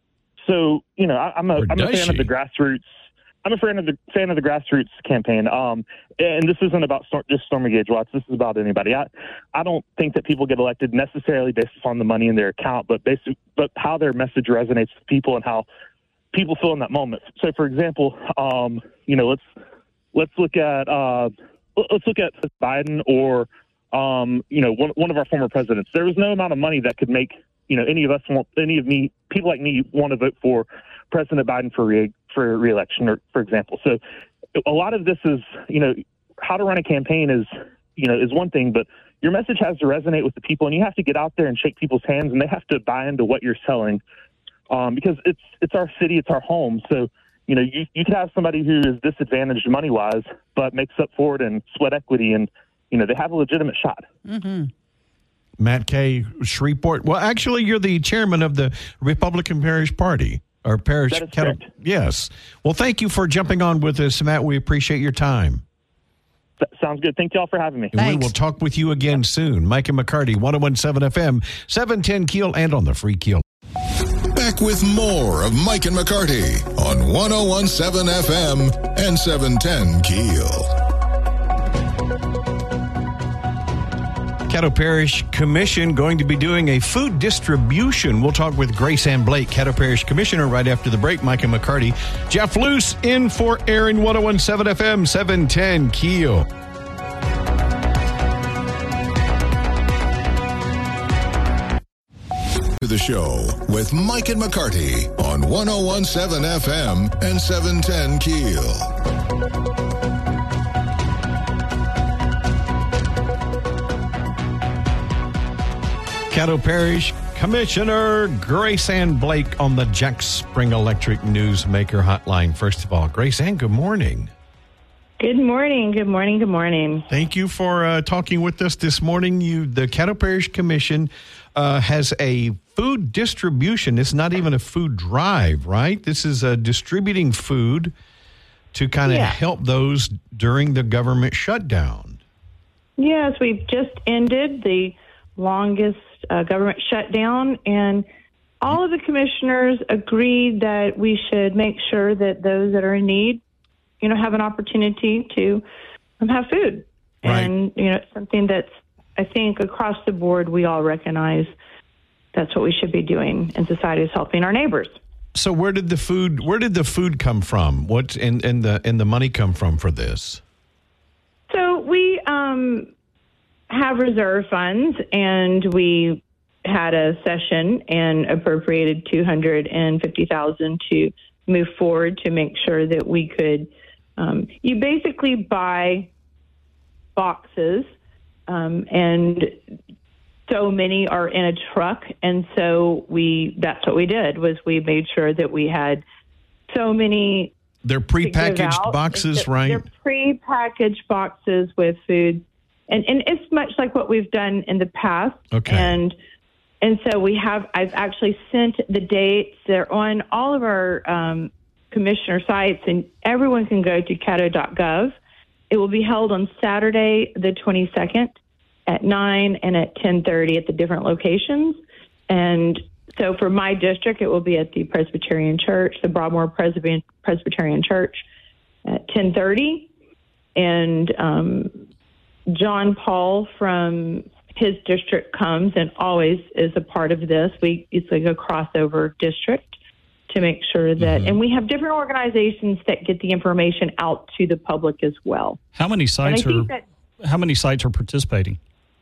so you know, I, I'm a Or I'm a does fan she? of the grassroots. I'm a fan of the fan of the grassroots campaign. Um, and this isn't about Stor- just Stormy Gage Watts. This is about anybody. I, I don't think that people get elected necessarily based upon the money in their account, but basically, but how their message resonates with people and how people feel in that moment. So, for example, um, you know, let's let's look at uh, let's look at Biden or um, you know, one one of our former presidents. There was no amount of money that could make you know any of us, want, any of me, people like me, want to vote for President Biden for re- for reelection, or for example. So, a lot of this is you know how to run a campaign is you know is one thing, but your message has to resonate with the people, and you have to get out there and shake people's hands, and they have to buy into what you're selling. Um, because it's it's our city, it's our home. So, you know, you, you could have somebody who is disadvantaged money-wise, but makes up for it in sweat equity, and, you know, they have a legitimate shot. Matt Kay, Shreveport. Well, actually, you're the chairman of the Republican Parish Party. Or Parish. That is Cattle- correct. Yes. Well, thank you for jumping on with us, Matt. We appreciate your time. That sounds good. Thank you all for having me. And we Thanks. will talk with you again soon. Mike and McCarty, one oh one seven F M, seven ten Keel, and on the free Keel. Back with more of Mike and McCarty on one oh one seven F M and seven ten Keel. Caddo Parish Commission going to be doing a food distribution. We'll talk with Grace Ann Blake, Caddo Parish Commissioner, right after the break. Mike and McCarty. Jeff Luce in for Aaron, one oh one seven F M, seven ten Keel. to the show with Mike and McCarty on one oh one point seven F M and seven ten Keel. Caddo Parish Commissioner Grace Ann Blake on the Jack Spring Electric Newsmaker Hotline. First of all, Grace Ann, good morning. Good morning. Good morning. Good morning. Thank you for uh, talking with us this morning. You, the Caddo Parish Commission uh, has a food distribution. It's not even a food drive, right? This is uh, distributing food to kind of Yeah. help those during the government shutdown. Yes, we've just ended the longest uh, government shutdown, and all of the commissioners agreed that we should make sure that those that are in need, you know, have an opportunity to um, have food. Right. And, you know, it's something that's, I think, across the board, we all recognize that's what we should be doing, and society is helping our neighbors. So where did the food where did the food come from? What and, and the and the money come from for this? So we um, have reserve funds, and we had a session and appropriated two hundred fifty thousand dollars to move forward to make sure that we could. Um, you basically buy boxes, um, and so many are in a truck, and so we that's what we did was we made sure that we had so many. They're to give prepackaged out. boxes, It's- right? They're prepackaged boxes with food, and and it's much like what we've done in the past. Okay. And and so we have. I've actually sent the dates. They're on all of our um, commissioner sites, and everyone can go to caddo dot gov. It will be held on Saturday, the twenty-second, at nine and at ten thirty at the different locations. And so for my district, it will be at the Presbyterian Church, the Broadmoor Presby- Presbyterian Church, at ten thirty. And um, John Paul from his district comes and always is a part of this. We It's like a crossover district to make sure that, Mm-hmm. and we have different organizations that get the information out to the public as well. How many sites And I are think that, how many sites are participating?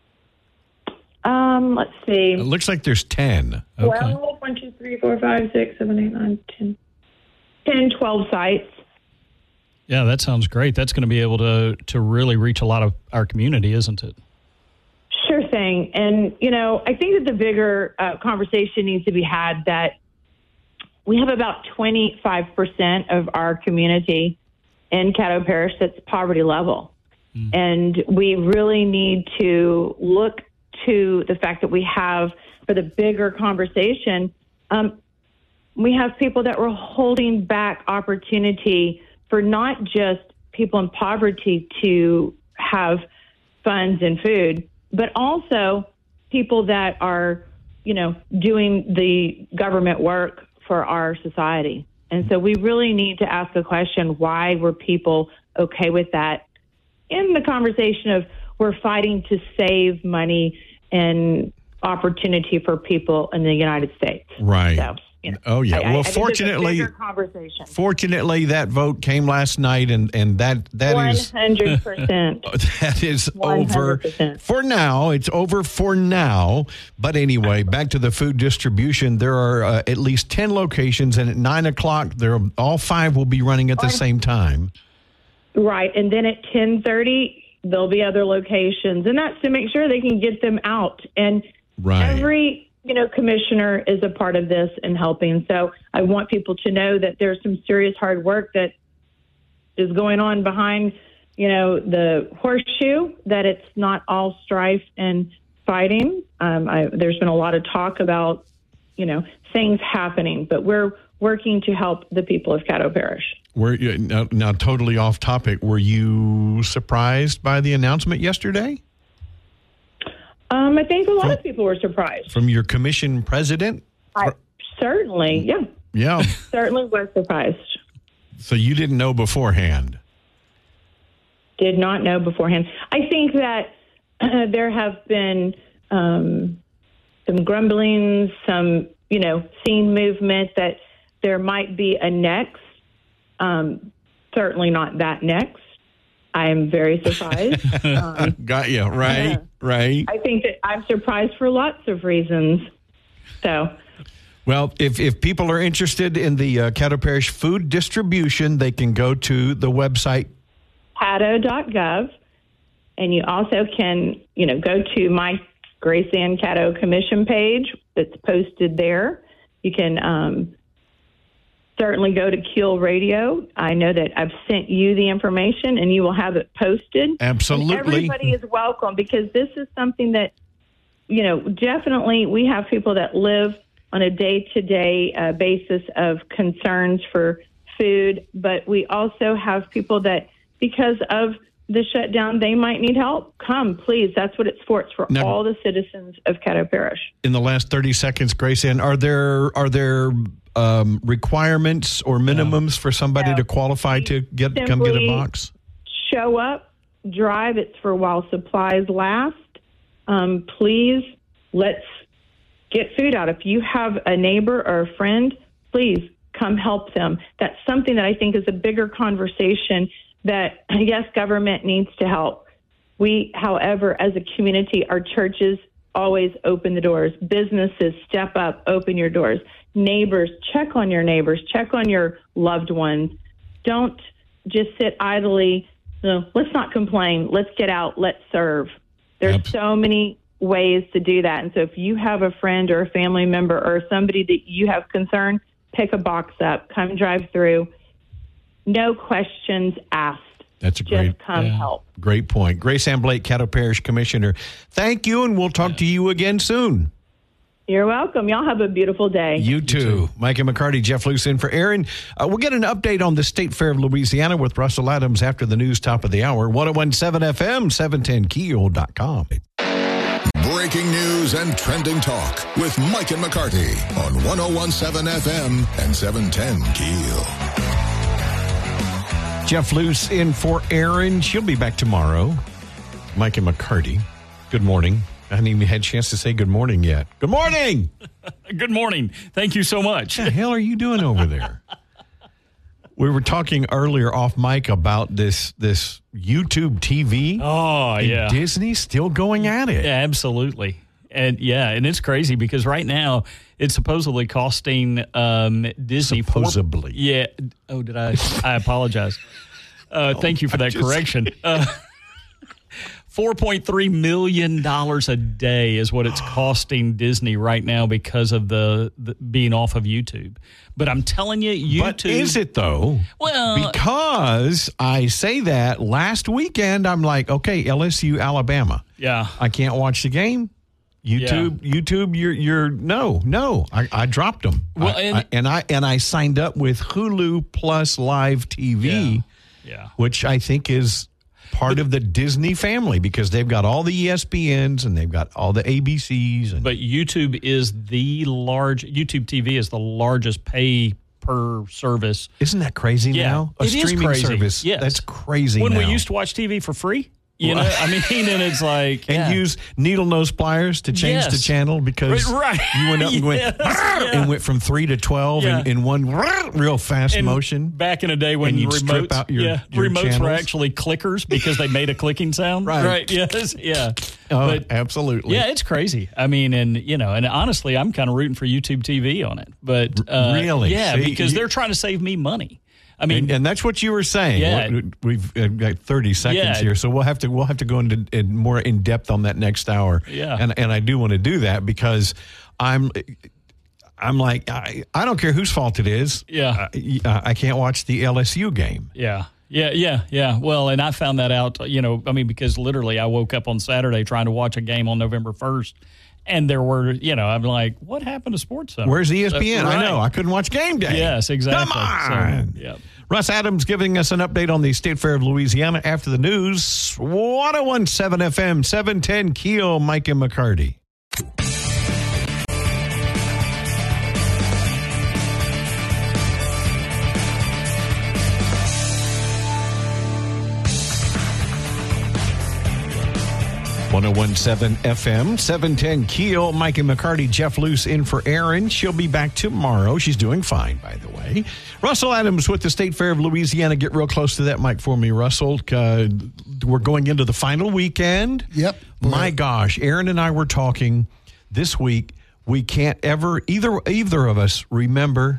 um, let's see. It looks like there's ten. Okay. Well, one, two, three, four, five, six, seven, eight, nine, ten, ten, twelve sites. Yeah, that sounds great. That's going to be able to to really reach a lot of our community, isn't it? Sure thing. And, you know, I think that the bigger uh, conversation needs to be had that we have about twenty-five percent of our community in Caddo Parish that's poverty level. Mm. And we really need to look to the fact that we have, for the bigger conversation, um, we have people that were holding back opportunity for not just people in poverty to have funds and food, but also people that are, you know, doing the government work for our society. And so we really need to ask a question, why were people okay with that? In the conversation of we're fighting to save money and opportunity for people in the United States. Right. So, you know, Oh, yeah. I- I- Well, I think it's a fortunately, bigger conversation. fortunately, that vote came last night, and, and that that is one hundred percent. that is one hundred over percent. for now. It's over for now. But anyway, back to the food distribution. There are uh, at least ten locations, and at nine o'clock, there all five will be running at the same time. Right. And then at ten thirty, there'll be other locations. And that's to make sure they can get them out. And Right. every, you know, commissioner is a part of this and helping. So I want people to know that there's some serious hard work that is going on behind, you know, the horseshoe, that it's not all strife and fighting. Um, I, there's been a lot of talk about, you know, things happening, but we're working to help the people of Caddo Parish. Were you, now, now, totally off topic, were you surprised by the announcement yesterday Um, I think a lot From- of people were surprised. from your commission president? I, certainly, yeah, Yeah. certainly was surprised. So you didn't know beforehand? Did not know beforehand. I think that uh, there have been um, some grumblings, some, you know, scene movement that there might be a next. Um, certainly not that next. I am very surprised. um, Got you. Right. Yeah. Right. I think that I'm surprised for lots of reasons. So, Well, if, if people are interested in the uh, Caddo Parish food distribution, they can go to the website caddo dot gov, and you also can, you know, go to my Grace Ann Caddo Commission page that's posted there. You can um, certainly go to Keel Radio. I know that I've sent you the information, and you will have it posted. Absolutely. And everybody is welcome, because this is something that, you know, definitely we have people that live on a day-to-day uh, basis of concerns for food, but we also have people that, because of the shutdown, they might need help. Come, please. That's what it's for. It's for Now, all the citizens of Caddo Parish. in the last thirty seconds, Grace Ann, are there are there um, requirements or minimums for somebody No. to qualify to get come get a Simply box? Show up, drive. It's for while supplies last. Um, please, let's get food out. If you have a neighbor or a friend, please come help them. That's something that I think is a bigger conversation that, yes, government needs to help. We, however, as a community, our churches always open the doors. Businesses, step up, open your doors. Neighbors, check on your neighbors, check on your loved ones. Don't just sit idly. No, let's not complain. Let's get out. Let's serve. There's Yep. so many ways to do that. And so if you have a friend or a family member or somebody that you have concern, pick a box up, come drive through. No questions asked. That's a Just great come yeah. help. great point. Grace Ann Blake, Caddo Parish Commissioner. Thank you, and we'll talk to you again soon. You're welcome. Y'all have a beautiful day. You too. Micah McCarty, Jeff Luce in for Aaron. Uh, we'll get an update on the State Fair of Louisiana with Russell Adams after the news, top of the hour. ten seventeen F M, seven ten keel dot com. Breaking news and trending talk with Mike and McCarty on ten seventeen F M and seven ten Keel. Jeff Luce in for Aaron. She'll be back tomorrow. Mike and McCarty. Good morning. I haven't even had a chance to say good morning yet. Good morning. Good morning. Thank you so much. What the hell are you doing over there? We were talking earlier off mic about this this YouTube T V. Oh, and yeah. Disney's still going at it. Yeah, absolutely. And yeah, and it's crazy because right now it's supposedly costing um, Disney. Supposedly. Four, yeah. Oh, did I? I apologize. Uh, thank you for that just- correction. Uh, four point three million dollars a day is what it's costing Disney right now because of the, the being off of YouTube. But I'm telling you, YouTube. But is it though? Well, Because I say that last weekend, I'm like, okay, L S U, Alabama. yeah. I can't watch the game. YouTube, YouTube, you're, you're, no, no. I, I dropped them. Well, I- and- I, and I and I signed up with Hulu Plus Live T V, Yeah. which I think is part of the Disney family because they've got all the E S P Ns and they've got all the A B Cs. And But YouTube is the large, YouTube T V is the largest pay per service. isn't that crazy Yeah, now? A it is streaming crazy. service. Yes. That's crazy When now. we used to watch T V for free, you know, I mean, and it's like. and yeah. use needle nose pliers to change Yes. the channel because Right, right. you went up and went Yes, yeah. and went from three to twelve Yeah. in, in one real fast And motion. Back in the day when And you'd remotes, strip out your- yeah, your remotes were channels. actually clickers because they made a clicking sound. Right. Right. Yes. Yeah. Oh, But absolutely. yeah, it's crazy. I mean, and you know, and honestly, I'm kind of rooting for YouTube T V on it. But uh, Really? yeah, See, because you- they're trying to save me money. I mean, And, and that's what you were saying. Yeah. We- We've uh, got thirty seconds Yeah. here, so we'll have to we'll have to go into in more in depth on that next hour. Yeah. and and I do want to do that because I'm I'm like I, I don't care whose fault it is. Yeah. uh, I can't watch the L S U game. Yeah. Yeah, yeah, yeah. Well, and I found that out, you know, I mean, because literally I woke up on Saturday trying to watch a game on November first, and there were, you know, I'm like, what happened to Sports Center? Where's E S P N? Uh, I right. know. I couldn't watch game day. Yes, exactly. Come on. So, yeah. Russ Adams giving us an update on the State Fair of Louisiana after the news. ten seventeen F M, seven ten Keel, Mike and McCarty. ten seventeen F M, seven ten Keel, Mike and McCarty, Jeff Luce in for Aaron. She'll be back tomorrow. She's doing fine, by the way. Russell Adams with the State Fair of Louisiana. Get real close to that mic for me, Russell. Uh, we're going into the final weekend. Yep. My gosh, Aaron and I were talking this week. we can't ever, either either of us, remember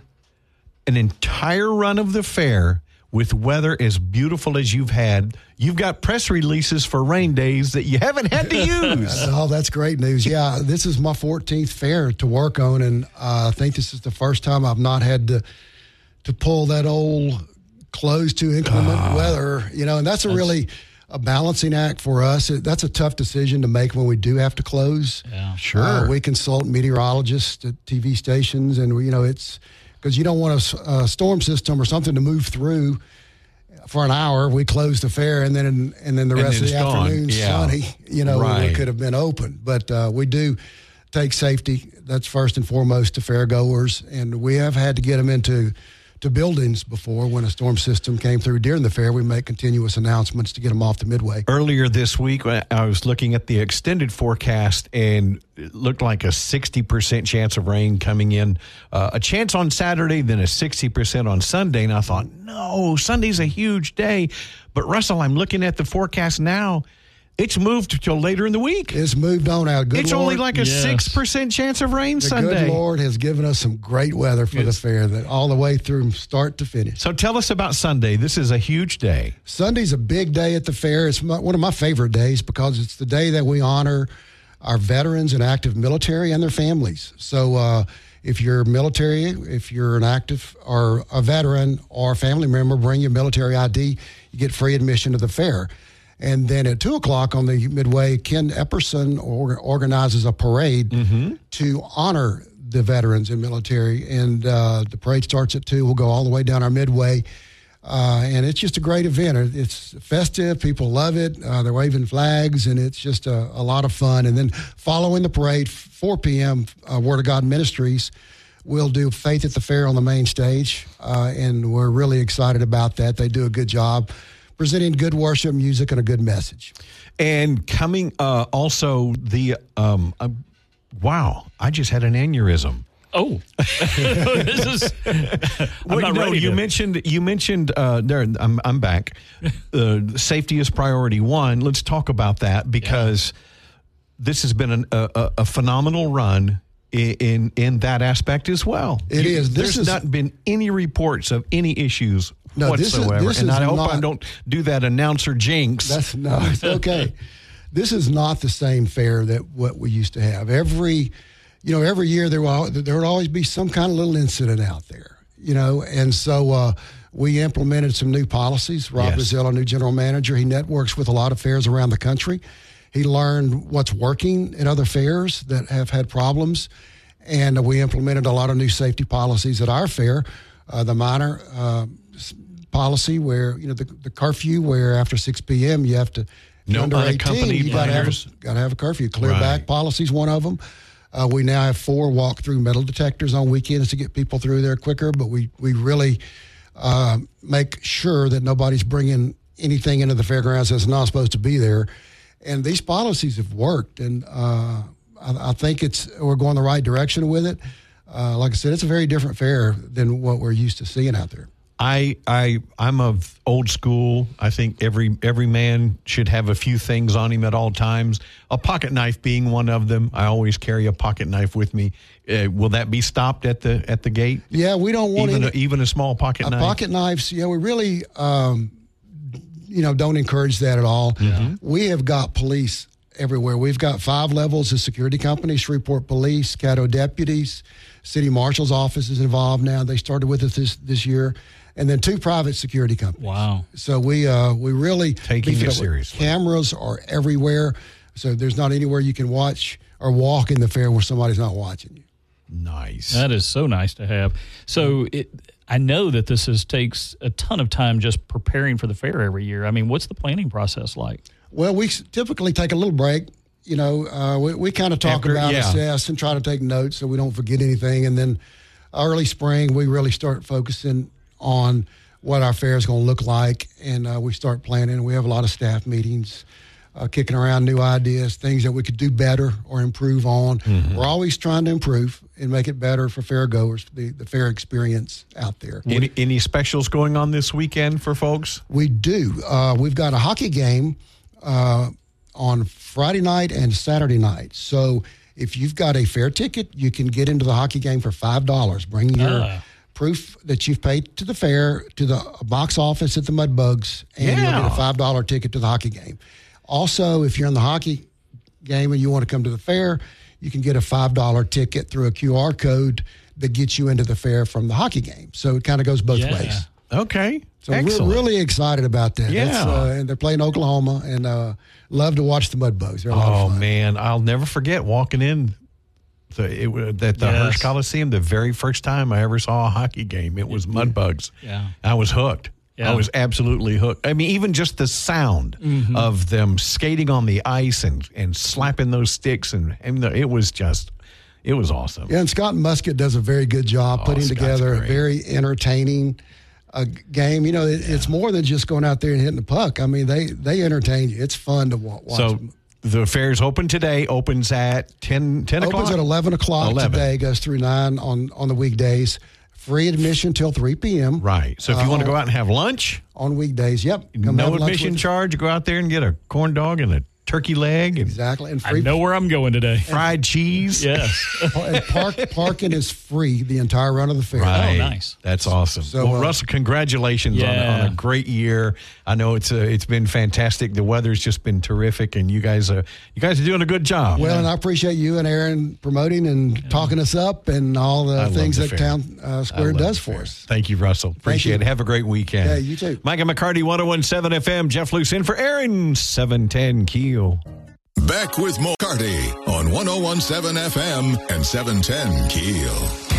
an entire run of the fair with weather as beautiful as you've had. You've got press releases for rain days that you haven't had to use. Oh, that's great news. Yeah, this is my fourteenth fair to work on, and uh, I think this is the first time I've not had to to pull that old close to inclement uh, weather, you know, and that's a that's, really a balancing act for us. It, that's a tough decision to make when we do have to close. Yeah, sure. Uh, we consult meteorologists at T V stations, and, you know, it's because you don't want a, a storm system or something to move through for an hour. We close the fair, and then and then the and rest of the afternoon yeah. sunny, you know, right. it could have been open. But uh, we do take safety. That's first and foremost to fair goers, and we have had to get them into to buildings before when a storm system came through during the fair. We make continuous announcements to get them off the midway. Earlier this week, I was looking at the extended forecast, and it looked like a sixty percent chance of rain coming in. Uh, a chance on Saturday, then a sixty percent on Sunday. And I thought, no, Sunday's a huge day. But, Russell, I'm looking at the forecast now. It's moved till later in the week. It's moved on out. Good it's Lord, only like a yes. six percent chance of rain the Sunday. good Lord has given us some great weather for It's, the fair, that all the way through start to finish. So tell us about Sunday. This is a huge day. Sunday's a big day at the fair. It's my, one of my favorite days because it's the day that we honor our veterans and active military and their families. So uh, if you're military, if you're an active or a veteran or a family member, bring your military I D. You get free admission to the fair. And then at two o'clock on the midway, Ken Epperson or, organizes a parade mm-hmm. to honor the veterans and military. And uh, the parade starts at two. We'll go all the way down our midway. Uh, and it's just a great event. It's festive. People love it. Uh, they're waving flags, and it's just a, a lot of fun. And then following the parade, four p.m., uh, Word of God Ministries will do Faith at the Fair on the main stage. Uh, and we're really excited about that. They do a good job presenting good worship music and a good message. And coming uh, also the, um, uh, wow, I just had an aneurysm. Oh, this is. I'm Wait, not no, ready you to. mentioned you mentioned uh, there. I'm I'm back. Uh, safety is priority one. Let's talk about that because yeah. this has been an, a, a phenomenal run in, in in that aspect as well. It you, is. This There's is, not been any reports of any issues no, whatsoever, this is, this and is I hope not, I don't do that announcer jinx. That's no, it's okay. This is not the same fair that what we used to have. Every, you know, every year there will there would always be some kind of little incident out there, you know, and so uh, we implemented some new policies. Rob yes. Brazil, our new general manager, he networks with a lot of fairs around the country. He learned what's working at other fairs that have had problems, and we implemented a lot of new safety policies at our fair. Uh, the minor uh, policy where, you know, the, the curfew where after six p.m. you have to, no under eighteen, you got to have, got to have a curfew. Clear right. back policy is one of them. Uh, we now have four walk-through metal detectors on weekends to get people through there quicker, but we, we really uh, make sure that nobody's bringing anything into the fairgrounds that's not supposed to be there. And these policies have worked, and uh, I, I think it's we're going the right direction with it. Uh, like I said, it's a very different fair than what we're used to seeing out there. I I I'm of old school. I think every every man should have a few things on him at all times. A pocket knife being one of them. I always carry a pocket knife with me. Uh, will that be stopped at the at the gate? Yeah, we don't want even any, a, even a small pocket uh, knife. Pocket knives. Yeah, we really um, you know don't encourage that at all. Mm-hmm. We have got police everywhere. We've got five levels of security companies: Shreveport Police, Caddo deputies, City Marshal's office is involved now. They started with us this this year. And then two private security companies. Wow. So we uh, we really taking it seriously. Cameras are everywhere. So there's not anywhere you can watch or walk in the fair where somebody's not watching you. Nice. That is so nice to have. So it, I know that this is, takes a ton of time just preparing for the fair every year. I mean, what's the planning process like? Well, we typically take a little break. You know, uh, we, we kind of talk After, about, yeah. assess, and try to take notes so we don't forget anything. And then early spring, we really start focusing on what our fair is going to look like, and uh, we start planning. We have a lot of staff meetings, uh, kicking around new ideas, things that we could do better or improve on. Mm-hmm. We're always trying to improve and make it better for fair goers, the, the fair experience out there. Any, any specials going on this weekend for folks? We do. Uh, we've got a hockey game uh, on Friday night and Saturday night. So if you've got a fair ticket, you can get into the hockey game for five dollars. Bring your Ah. proof that you've paid to the fair, to the box office at the Mudbugs, and you'll Yeah. get a five dollars ticket to the hockey game. Also, if you're in the hockey game and you want to come to the fair, you can get a five dollars ticket through a Q R code that gets you into the fair from the hockey game. So it kind of goes both Yeah. ways. Okay. So Excellent. we're really excited about that. Yeah. That's, uh, and they're playing Oklahoma, and uh, love to watch the Mudbugs. They're a lot Oh of fun. man, I'll never forget walking in the it, wa- at the Yes. Hirsch Coliseum the very first time I ever saw a hockey game. It was Mudbugs. Yeah. I was hooked. Yeah. I was absolutely hooked. I mean, even just the sound Mm-hmm. of them skating on the ice and, and slapping those sticks, and, and the, it was just, it was awesome. Yeah, and Scott Musket does a very good job putting Scott's together a great. very entertaining uh, game. You know, it, it's more than just going out there and hitting the puck. I mean, they they entertain you. It's fun to wa- watch. So the fair's open today. Opens at ten, ten o'clock. Opens at eleven o'clock eleven. today. Goes through nine on on the weekdays. Free admission till three p.m. Right. So if you want to go out and have lunch, on weekdays. Yep. Come have no lunch admission with us. charge. Go out there and get a corn dog and a turkey leg and Exactly. And I free know where I'm going today. fried cheese. Yes. and park parking is free the entire run of the fair. Right. Oh, nice. That's awesome. So, well, uh, Russell, congratulations on, Yeah. on a great year. I know it's uh, it's been fantastic. The weather's just been terrific, and you guys are you guys are doing a good job. Well, and I appreciate you and Aaron promoting and talking us up and all the I love things the that fair. Town uh, I Square love does the for fair. us. Thank you, Russell. Appreciate you. it. Have a great weekend. Yeah, you too. Micah McCarty, one oh one seven F M. Jeff Luce in for Aaron, seven ten Keel. Back with more Carty on one oh one seven F M and seven ten Keel.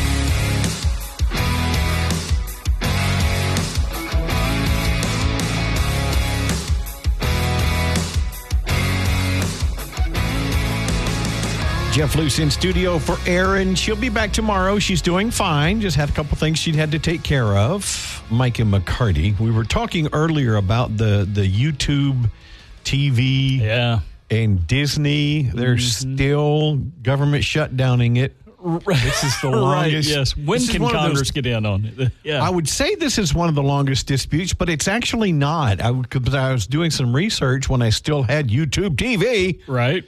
Jeff Luce in studio for Aaron. She'll be back tomorrow. She's doing fine. Just had a couple things she'd had to take care of. Micah McCarty. We were talking earlier about the, the YouTube T V Yeah. and Disney. They're still government shutdowning it. This is the Right. longest. Yes. When this is can one of those- Congress get in on it? Yeah. I would say this is one of the longest disputes, but it's actually not. I, would, 'cause I was doing some research when I still had YouTube T V. right.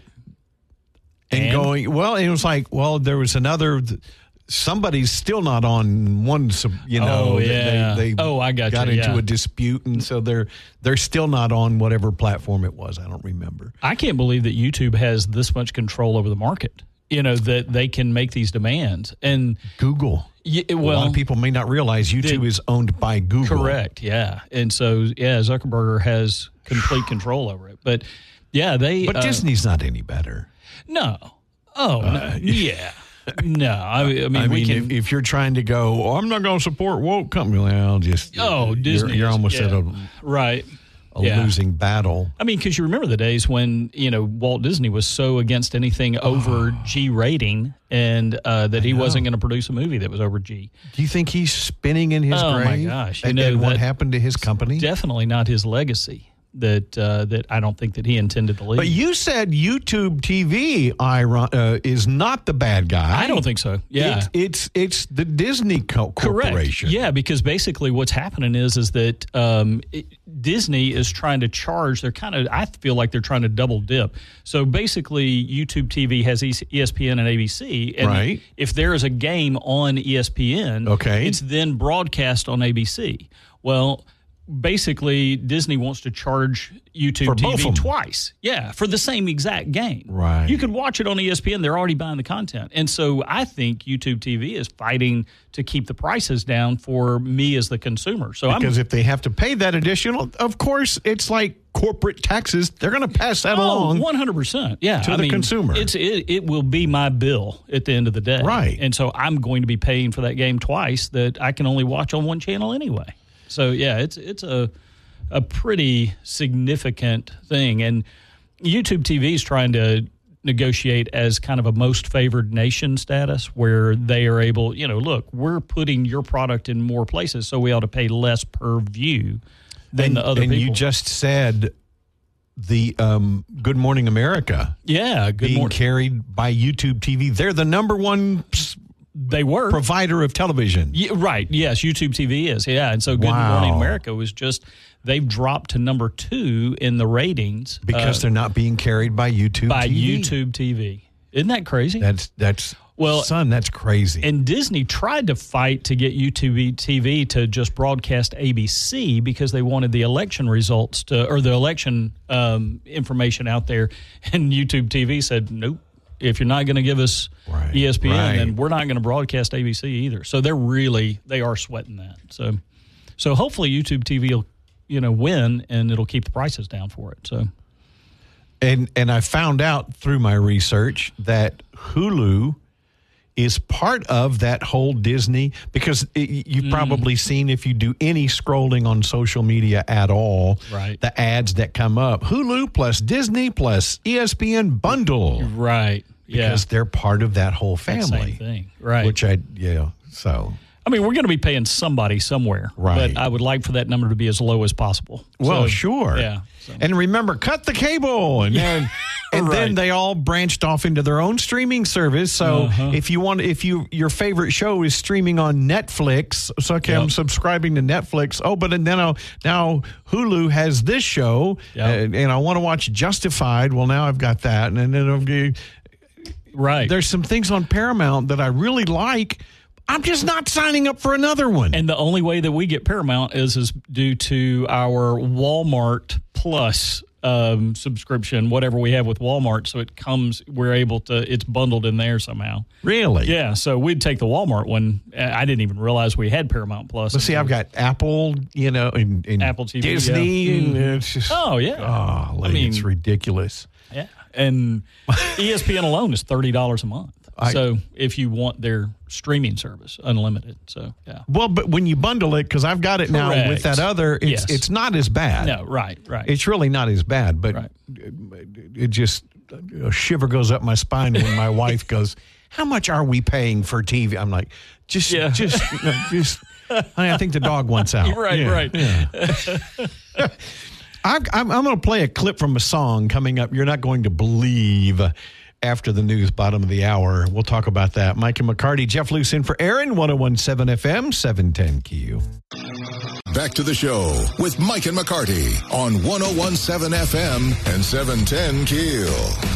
And, And? going, well, it was like, well, there was another, somebody's still not on one, sub- you know. Oh, yeah. They, they Oh, I got got you, into yeah. a dispute, and so they're they're still not on whatever platform it was. I don't remember. I can't believe that YouTube has this much control over the market. You know, that they can make these demands. And Google. y- a lot well, of people may not realize YouTube They- is owned by Google. correct. Yeah. And so, yeah, Zuckerberg has complete control over it. But yeah, they. But uh, Disney's not any better. No. Oh, no. yeah. No. I, I mean, I we mean, can. if, if you're trying to go, oh, I'm not going to support woke company, well, just oh, you're- Disney. You're, is- almost yeah. at a, right. a Yeah. losing battle. I mean, because you remember the days when, you know, Walt Disney was so against anything over G rating and uh, that he wasn't going to produce a movie that was over G. Do you think he's spinning in his Oh, my grave? gosh. You And, know, and what that- happened to his company? Definitely not his legacy that uh, that I don't think that he intended to leave. But you said YouTube T V iron, uh, is not the bad guy. I don't think so. Yeah. It's it's, it's the Disney co- Correct. corporation. Yeah, because basically what's happening is is that um, it, Disney is trying to charge. They're kind of. I feel like they're trying to double dip. So basically, YouTube T V has E S P N and A B C, and Right. if there is a game on E S P N, Okay. it's then broadcast on A B C. Well, basically, Disney wants to charge YouTube For both of T V them. twice. Yeah, for the same exact game. Right. You could watch it on E S P N. They're already buying the content. And so I think YouTube T V is fighting to keep the prices down for me as the consumer. So Because I'm if they have to pay that additional, of course, it's like corporate taxes. They're going to pass that Oh, along. one hundred percent. Yeah. to I the mean, consumer. It's it, it will be my bill at the end of the day. Right. And so I'm going to be paying for that game twice that I can only watch on one channel anyway. So yeah, it's it's a a pretty significant thing. And YouTube T V is trying to negotiate as kind of a most favored nation status where they are able, you know, look, we're putting your product in more places, so we ought to pay less per view than and the other and people. you just said the um, Good Morning America yeah, good being morning. carried by YouTube T V. They're the number one s- They were. provider of television. Yeah, right. Yes, YouTube T V is. Yeah. And so Good Wow. Morning America was just, they've dropped to number two in the ratings Because uh, they're not being carried by YouTube by T V. YouTube T V. Isn't that crazy? That's that's Well, son, that's crazy. And Disney tried to fight to get YouTube T V to just broadcast A B C because they wanted the election results to, or the election um, information out there. And YouTube T V said, nope. If you're not going to give us Right, E S P N, right. then we're not going to broadcast A B C either. So they're really, they are sweating that. So, so hopefully YouTube T V will, you know, win, and it'll keep the prices down for it. So, And and I found out through my research that Hulu is part of that whole Disney, because it, you've Mm. probably seen, if you do any scrolling on social media at all, Right. the ads that come up. Hulu plus Disney plus E S P N bundle. right. Yeah. Because they're part of that whole That family. same thing. Right. Which I, yeah, so. I mean, we're going to be paying somebody somewhere. Right. But I would like for that number to be as low as possible. Well, So, sure. Yeah. So. And remember, cut the cable. And then, and then Right. they all branched off into their own streaming service. So Uh-huh. if you want, if you your favorite show is streaming on Netflix, so okay, I'm Yep. subscribing to Netflix. Oh, but then now, now Hulu has this show, Yep. and, and I want to watch Justified. Well, now I've got that, and then it'll be, Right. there's some things on Paramount that I really like. I'm just not signing up for another one. And the only way that we get Paramount is is due to our Walmart Plus um, subscription, whatever we have with Walmart. So it comes, we're able to, it's bundled in there somehow. Really? Yeah. So we'd take the Walmart one. I didn't even realize we had Paramount Plus. But see, I've got Apple, you know, and, and Apple T V, Disney, yeah. and Mhm. it's just Oh, yeah. oh, like, I mean- it's ridiculous. Yeah. And E S P N alone is thirty dollars a month. I- so if you want their streaming service, unlimited. So, yeah. Well, but when you bundle it, because I've got it now Correct. with that other, it's Yes. it's not as bad. No, right, right. It's really not as bad, but Right. it just a shiver goes up my spine when my wife goes, "How much are we paying for T V?" I'm like, just, Yeah. just, you know, just. Honey, I think the dog wants out. Right, Yeah, right. yeah. I'm, I'm, I'm going to play a clip from a song coming up. You're not going to believe. After the news, bottom of the hour. We'll talk about that. Mike and McCarty, Jeff Luce in for Aaron, one oh one point seven F M, seven ten Q. Back to the show with Mike and McCarty on one oh one point seven F M and seven ten Keel.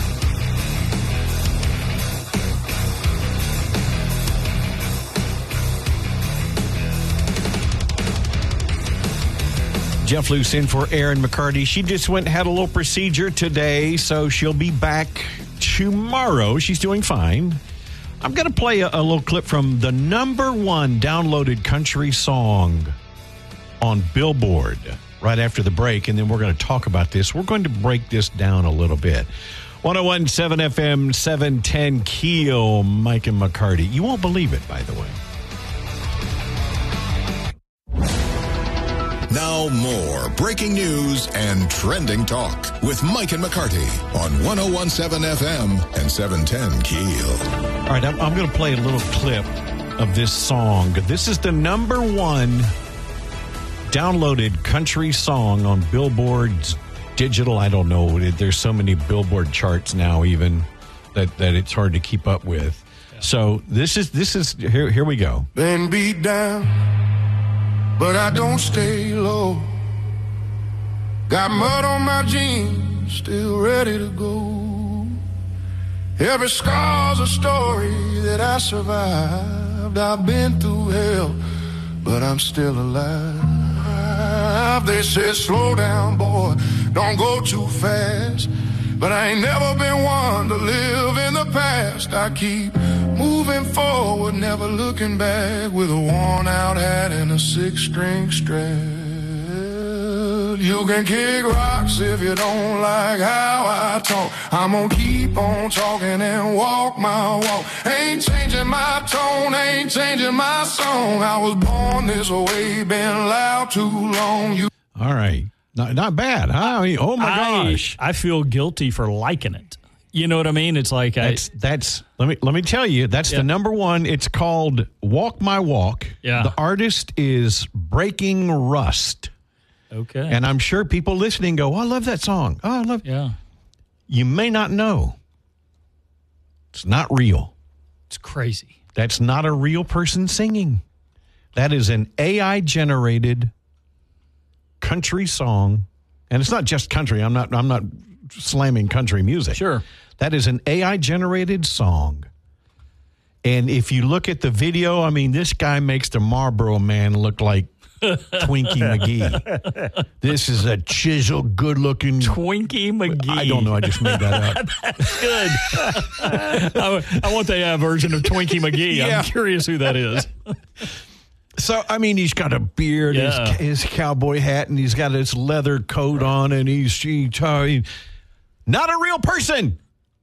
Jeff Luce in for Aaron McCarty. She just went and had a little procedure today, so she'll be back tomorrow. She's doing fine. I'm going to play a, a little clip from the number one downloaded country song on Billboard right after the break, and then we're going to talk about this. We're going to break this down a little bit. one oh one point seven F M, seven ten Keel, Mike and McCarty. You won't believe it, by the way. Now more breaking news and trending talk with Mike and McCarty on one oh one point seven F M and seven ten Keel. All right, I'm, I'm going to play a little clip of this song. This is the number one downloaded country song on Billboard's digital. I don't know. There's so many Billboard charts now, even that, that it's hard to keep up with. Yeah. So this is this is here. Here we go. Been beat down, but I don't stay low. Got mud on my jeans, still ready to go. Every scar's a story that I survived. I've been through hell, but I'm still alive. They said, slow down, boy, don't go too fast. But I ain't never been one to live in the past. I keep moving forward, never looking back, with a worn out hat and a six-string strap. You can kick rocks if you don't like how I talk. I'm gonna keep on talking and walk my walk. Ain't changing my tone, ain't changing my song. I was born this way, been loud too long. You All right. Not, not bad, huh? I mean, oh, my I, gosh. I feel guilty for liking it. You know what I mean? It's like That's, I, that's let me let me tell you, that's Yeah. the number one. It's called Walk My Walk. Yeah. The artist is Breaking Rust. okay. And I'm sure people listening go, oh, I love that song. Oh, I love yeah. You may not know. It's not real. It's crazy. That's not a real person singing. That is an A I-generated country song. And it's not just country. I'm not I'm not slamming country music. Sure. That is an A I-generated song. And if you look at the video, I mean, this guy makes the Marlboro Man look like Twinkie McGee. This is a chiseled, good-looking Twinkie McGee. I don't know. I just made that up. That's good. I, I want the uh, version of Twinkie McGee. Yeah. I'm curious who that is. So, I mean, he's got a beard, Yeah. his, his cowboy hat, and he's got his leather coat on, and he's he, he, not a real person.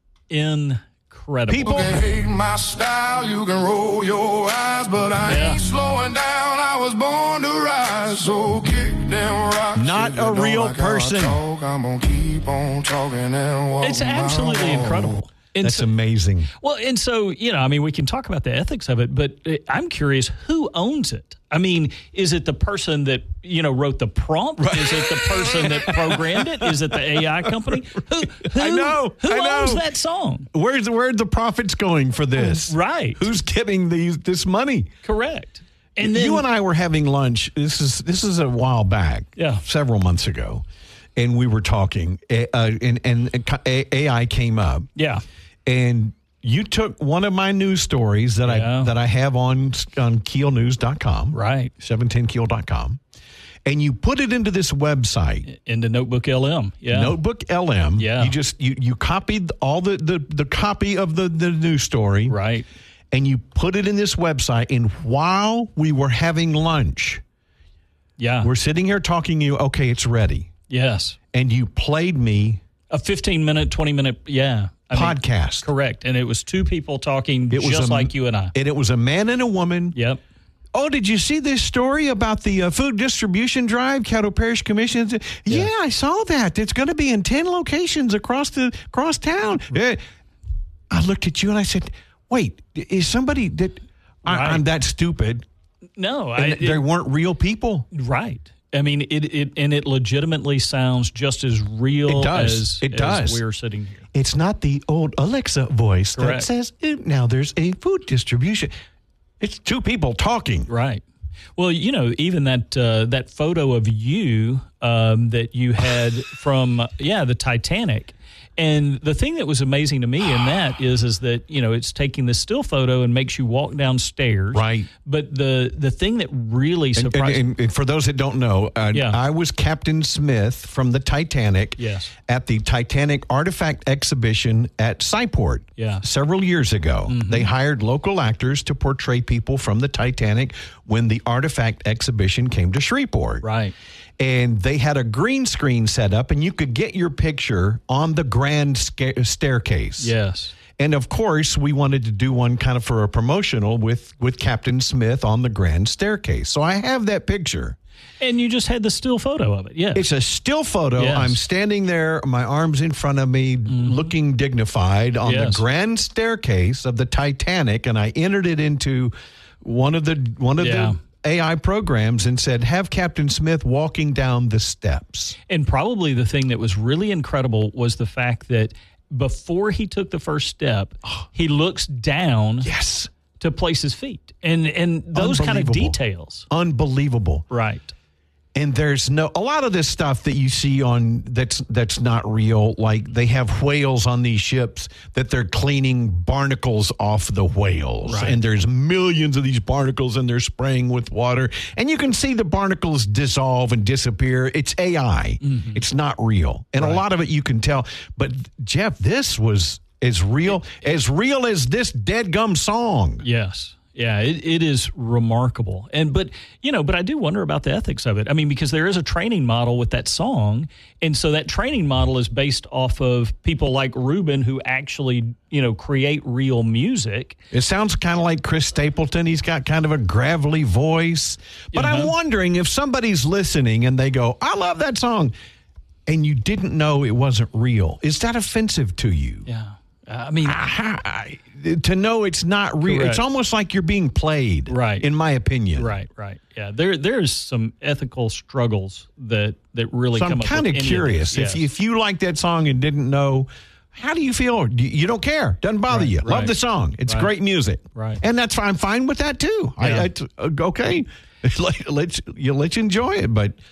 Incredible. People- You can hate my style, you can roll your eyes, but I Yeah. ain't slowing down. I was born to rise, so kick them rocks. Not If you a don't real like how I person. Talk, I'm gonna keep on talking and walk It's my absolutely own. incredible. And That's so- amazing. Well, and so, you know, I mean, we can talk about the ethics of it, but uh, I'm curious, who owns it? I mean, is it the person that, you know, wrote the prompt? Is it the person that programmed it? Is it the A I company? Who, who, I know, Who I know. owns that song? Where's where are the profits going for this? Right. Who's getting these this money? Correct. And then you and I were having lunch. This is this is a while back. Yeah. several months ago, and we were talking, uh, and and A I came up. Yeah. And you took one of my news stories that Yeah. I that I have on on keel news dot com, Right. seven ten keel dot com, and you put it into this website, Into Notebook L M. Yeah. Notebook L M. Yeah. You just you you copied all the the, the copy of the, the news story. Right. And you put it in this website, and while we were having lunch, Yeah. we're sitting here talking to you, okay, it's ready. yes. And you played me A fifteen minute, twenty minute, yeah. I mean, podcast. correct. And it was two people talking It was just a- like you and I. And it was a man and a woman. Yep. Oh, did you see this story about the uh, food distribution drive, Caddo Parish Commission? Yeah, I saw that. It's going to be in ten locations across the across town. Yeah. I looked at you and I said, wait, is somebody that I, Right. I'm that stupid? No, I, And it- they weren't real people. right. I mean, it, it and it legitimately sounds just as real It does. as, It as does. we're sitting here. It's not the old Alexa voice that Correct. says, "Eh, now there's a food distribution. It's two people talking. Right. Well, you know, even that uh, that photo of you um, that you had from yeah the Titanic, and the thing that was amazing to me in that is is that you know it's taking the still photo and makes you walk downstairs. Right. But the the thing that really And, surprised and, and for those that don't know, uh, Yeah. I was Captain Smith from the Titanic Yes. at the Titanic Artifact Exhibition at Scyport Yeah. several years ago. Mm-hmm. They hired local actors to portray people from the Titanic when the Artifact Exhibition came to Shreveport. Right. And they had a green screen set up, and you could get your picture on the grand sca- staircase. Yes. And of course, we wanted to do one kind of for a promotional with, with Captain Smith on the grand staircase. So I have that picture. And you just had the still photo of it. Yeah. It's a still photo. Yes. I'm standing there, my arms in front of me, looking dignified on Yes. the grand staircase of the Titanic, and I entered it into one of the one of Yeah. the A I programs and said, have Captain Smith walking down the steps. And probably the thing that was really incredible was the fact that before he took the first step, he looks down Yes. to place his feet. And and those kind of Unbelievable. details. Unbelievable. Right. And there's no a lot of this stuff that you see on that's that's not real. Like they have whales on these ships that they're cleaning barnacles off the whales, Right. and there's millions of these barnacles, and they're spraying with water, and you can see the barnacles dissolve and disappear. It's A I. Mm-hmm. It's not real, and a lot of it you can tell. But Jeff, this was as real as real as this dead gum song. Yes. Yeah, it, it is remarkable. And but you know, but I do wonder about the ethics of it. I mean, because there is a training model with that song, and so that training model is based off of people like Ruben who actually, you know, create real music. It sounds kind of like Chris Stapleton. He's got kind of a gravelly voice. But I'm Uh-huh. wondering if somebody's listening and they go, I love that song, and you didn't know it wasn't real. Is that offensive to you? Yeah. Uh, I mean, I- to know it's not real. Correct. It's almost like you're being played, Right. in my opinion. right, right. Yeah. There there's some ethical struggles that that really So come I'm up kind of with any curious. this. If, Yes. if you like that song and didn't know, how do you feel? You- You don't care. Doesn't bother Right, you. Love right. the song. It's Right. great music. Right. And that's fine. I'm fine with that too. Yeah. I, I, okay. let, let, you, let you enjoy it. But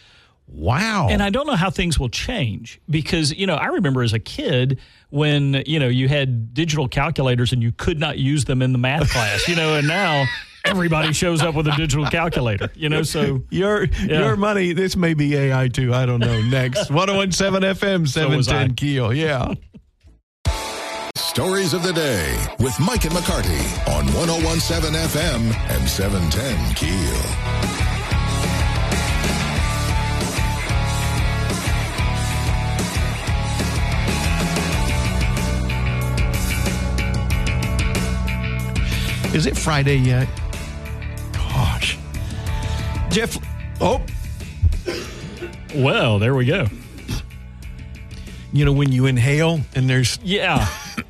Wow. And I don't know how things will change because, you know, I remember as a kid when, you know, you had digital calculators and you could not use them in the math class, you know, and now everybody shows up with a digital calculator, you know, so. Your yeah. your money, this may be A I too. I don't know. Next. one oh one seven F M, seven ten Keel. Yeah. Stories of the day with Mike and McCarty on one oh one seven F M and seven ten Keel. Is it Friday yet? Gosh. Jeff, oh. Well, there we go. You know, when you inhale and there's yeah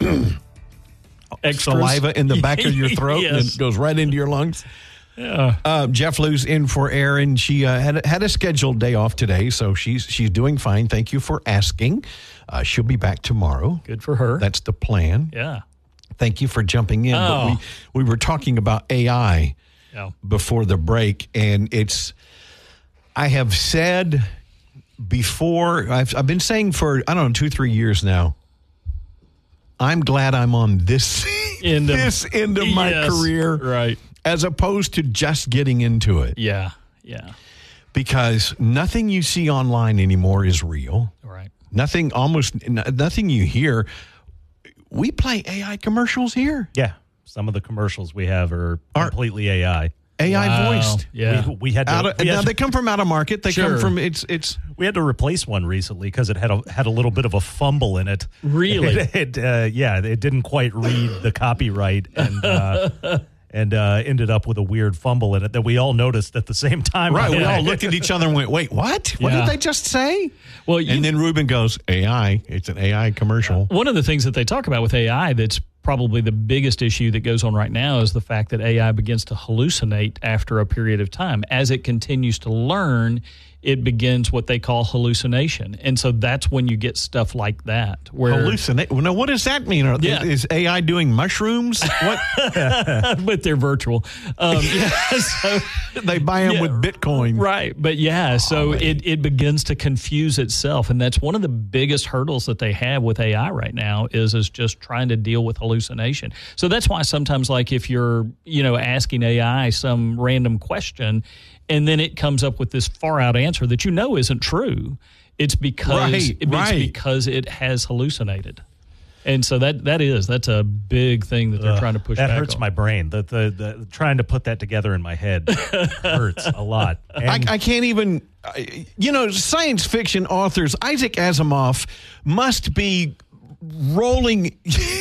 saliva in the back of your throat yes. and it goes right into your lungs. Yeah. Uh, Jeff Lou's in for Erin. She uh, had, had a scheduled day off today, so she's she's doing fine. Thank you for asking. Uh, she'll be back tomorrow. Good for her. That's the plan. Yeah. Thank you for jumping in. Oh. But we, we were talking about A I yeah. before the break, and it's, I have said before, I've, I've been saying for, I don't know, two, three years now, I'm glad I'm on this end of, this end of my yes, career. Right. As opposed to just getting into it. Yeah. Yeah. Because nothing you see online anymore is real. Right. Nothing, almost nothing you hear. We play A I commercials here. Yeah. Some of the commercials we have are completely A I. A I Wow. voiced. Yeah. We, we had to. Out of, we had now to- they come from out of market. They Sure. come from it's it's. We had to replace one recently because it had a had a little bit of a fumble in it. Really? It, it, uh, yeah, it didn't quite read the copyright and uh, and uh, ended up with a weird fumble in it that we all noticed at the same time. Right. We Yeah. all looked at each other and went, "Wait, what? What Yeah. did they just say?" Well, you, And then Ruben goes, "A I. It's an A I commercial." one of the things that they talk about with A I that's probably the biggest issue that goes on right now is the fact that A I begins to hallucinate after a period of time. As it continues to learn, it begins what they call hallucination. And so that's when you get stuff like that. Where Hallucinate. Well, now, what does that mean? Are, Yeah. Is A I doing mushrooms? What? but they're virtual. Um, yeah, so They buy them Yeah, with Bitcoin. Right. But yeah, so it, it begins to confuse itself. And that's one of the biggest hurdles that they have with A I right now is, is just trying to deal with hallucination. So that's why sometimes, like if you're, you know, asking A I some random question and then it comes up with this far out answer that you know isn't true, it's because, Right, it's right. because it has hallucinated. And so that that is, that's a big thing that they're Ugh, trying to push that back hurts on. my brain. The, the the trying to put that together in my head hurts a lot. I, And I can't even, I- you know, science fiction authors, Isaac Asimov must be rolling,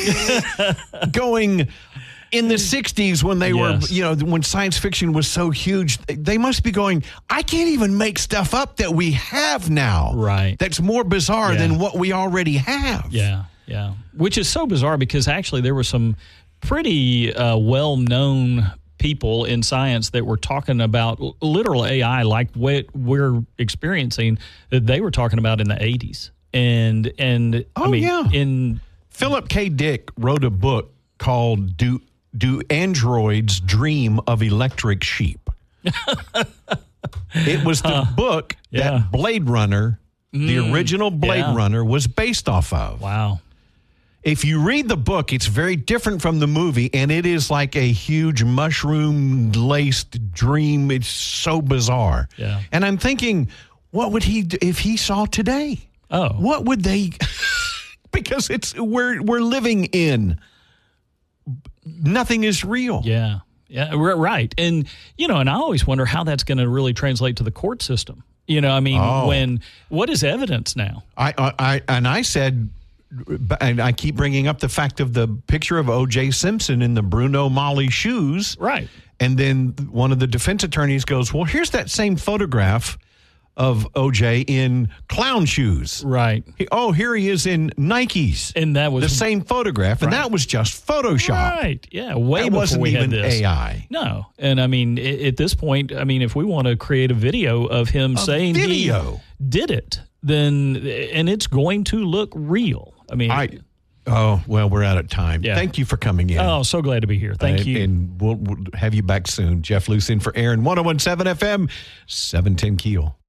going in the sixties when they Yes. were, you know, when science fiction was so huge. They must be going, I can't even make stuff up that we have now. Right. That's more bizarre Yeah. than what we already have. Yeah, yeah. Which is so bizarre because actually there were some pretty uh, well-known people in science that were talking about l- literal A I like what we're experiencing that they were talking about in the eighties. And, and I Oh, mean, yeah. in Philip K. Dick wrote a book called Do Do Androids Dream of Electric Sheep? It was the book yeah. that Blade Runner, the original Blade yeah. Runner, was based off of. wow. If you read the book, it's very different from the movie, and it is like a huge mushroom-laced dream. It's so bizarre. Yeah. And I'm thinking, what would he do if he saw today? Oh. What would they? Because it's we're we're living in. Nothing is real. Yeah. Yeah, r- right. And, you know, and I always wonder how that's going to really translate to the court system. You know, I mean, Oh. when, what is evidence now? I, I, I and I said, and I keep bringing up the fact of the picture of O J Simpson in the Bruno Mali shoes. Right. And then one of the defense attorneys goes, well, here's that same photograph of O J in clown shoes. Right. He- oh, here he is in Nikes. And that was the same photograph, and Right. that was just Photoshop. Right. Yeah. Way That before wasn't we even had this. A I. No. And I mean, i- at this point, I mean, if we want to create a video of him saying video. he did it, then, and it's going to look real. I mean, I. Oh, well, we're out of time. Yeah. Thank you for coming in. oh, so glad to be here. Thank and, you. And we'll, we'll have you back soon. Jeff Luce in for Aaron, one oh one seven F M, seven ten Keel.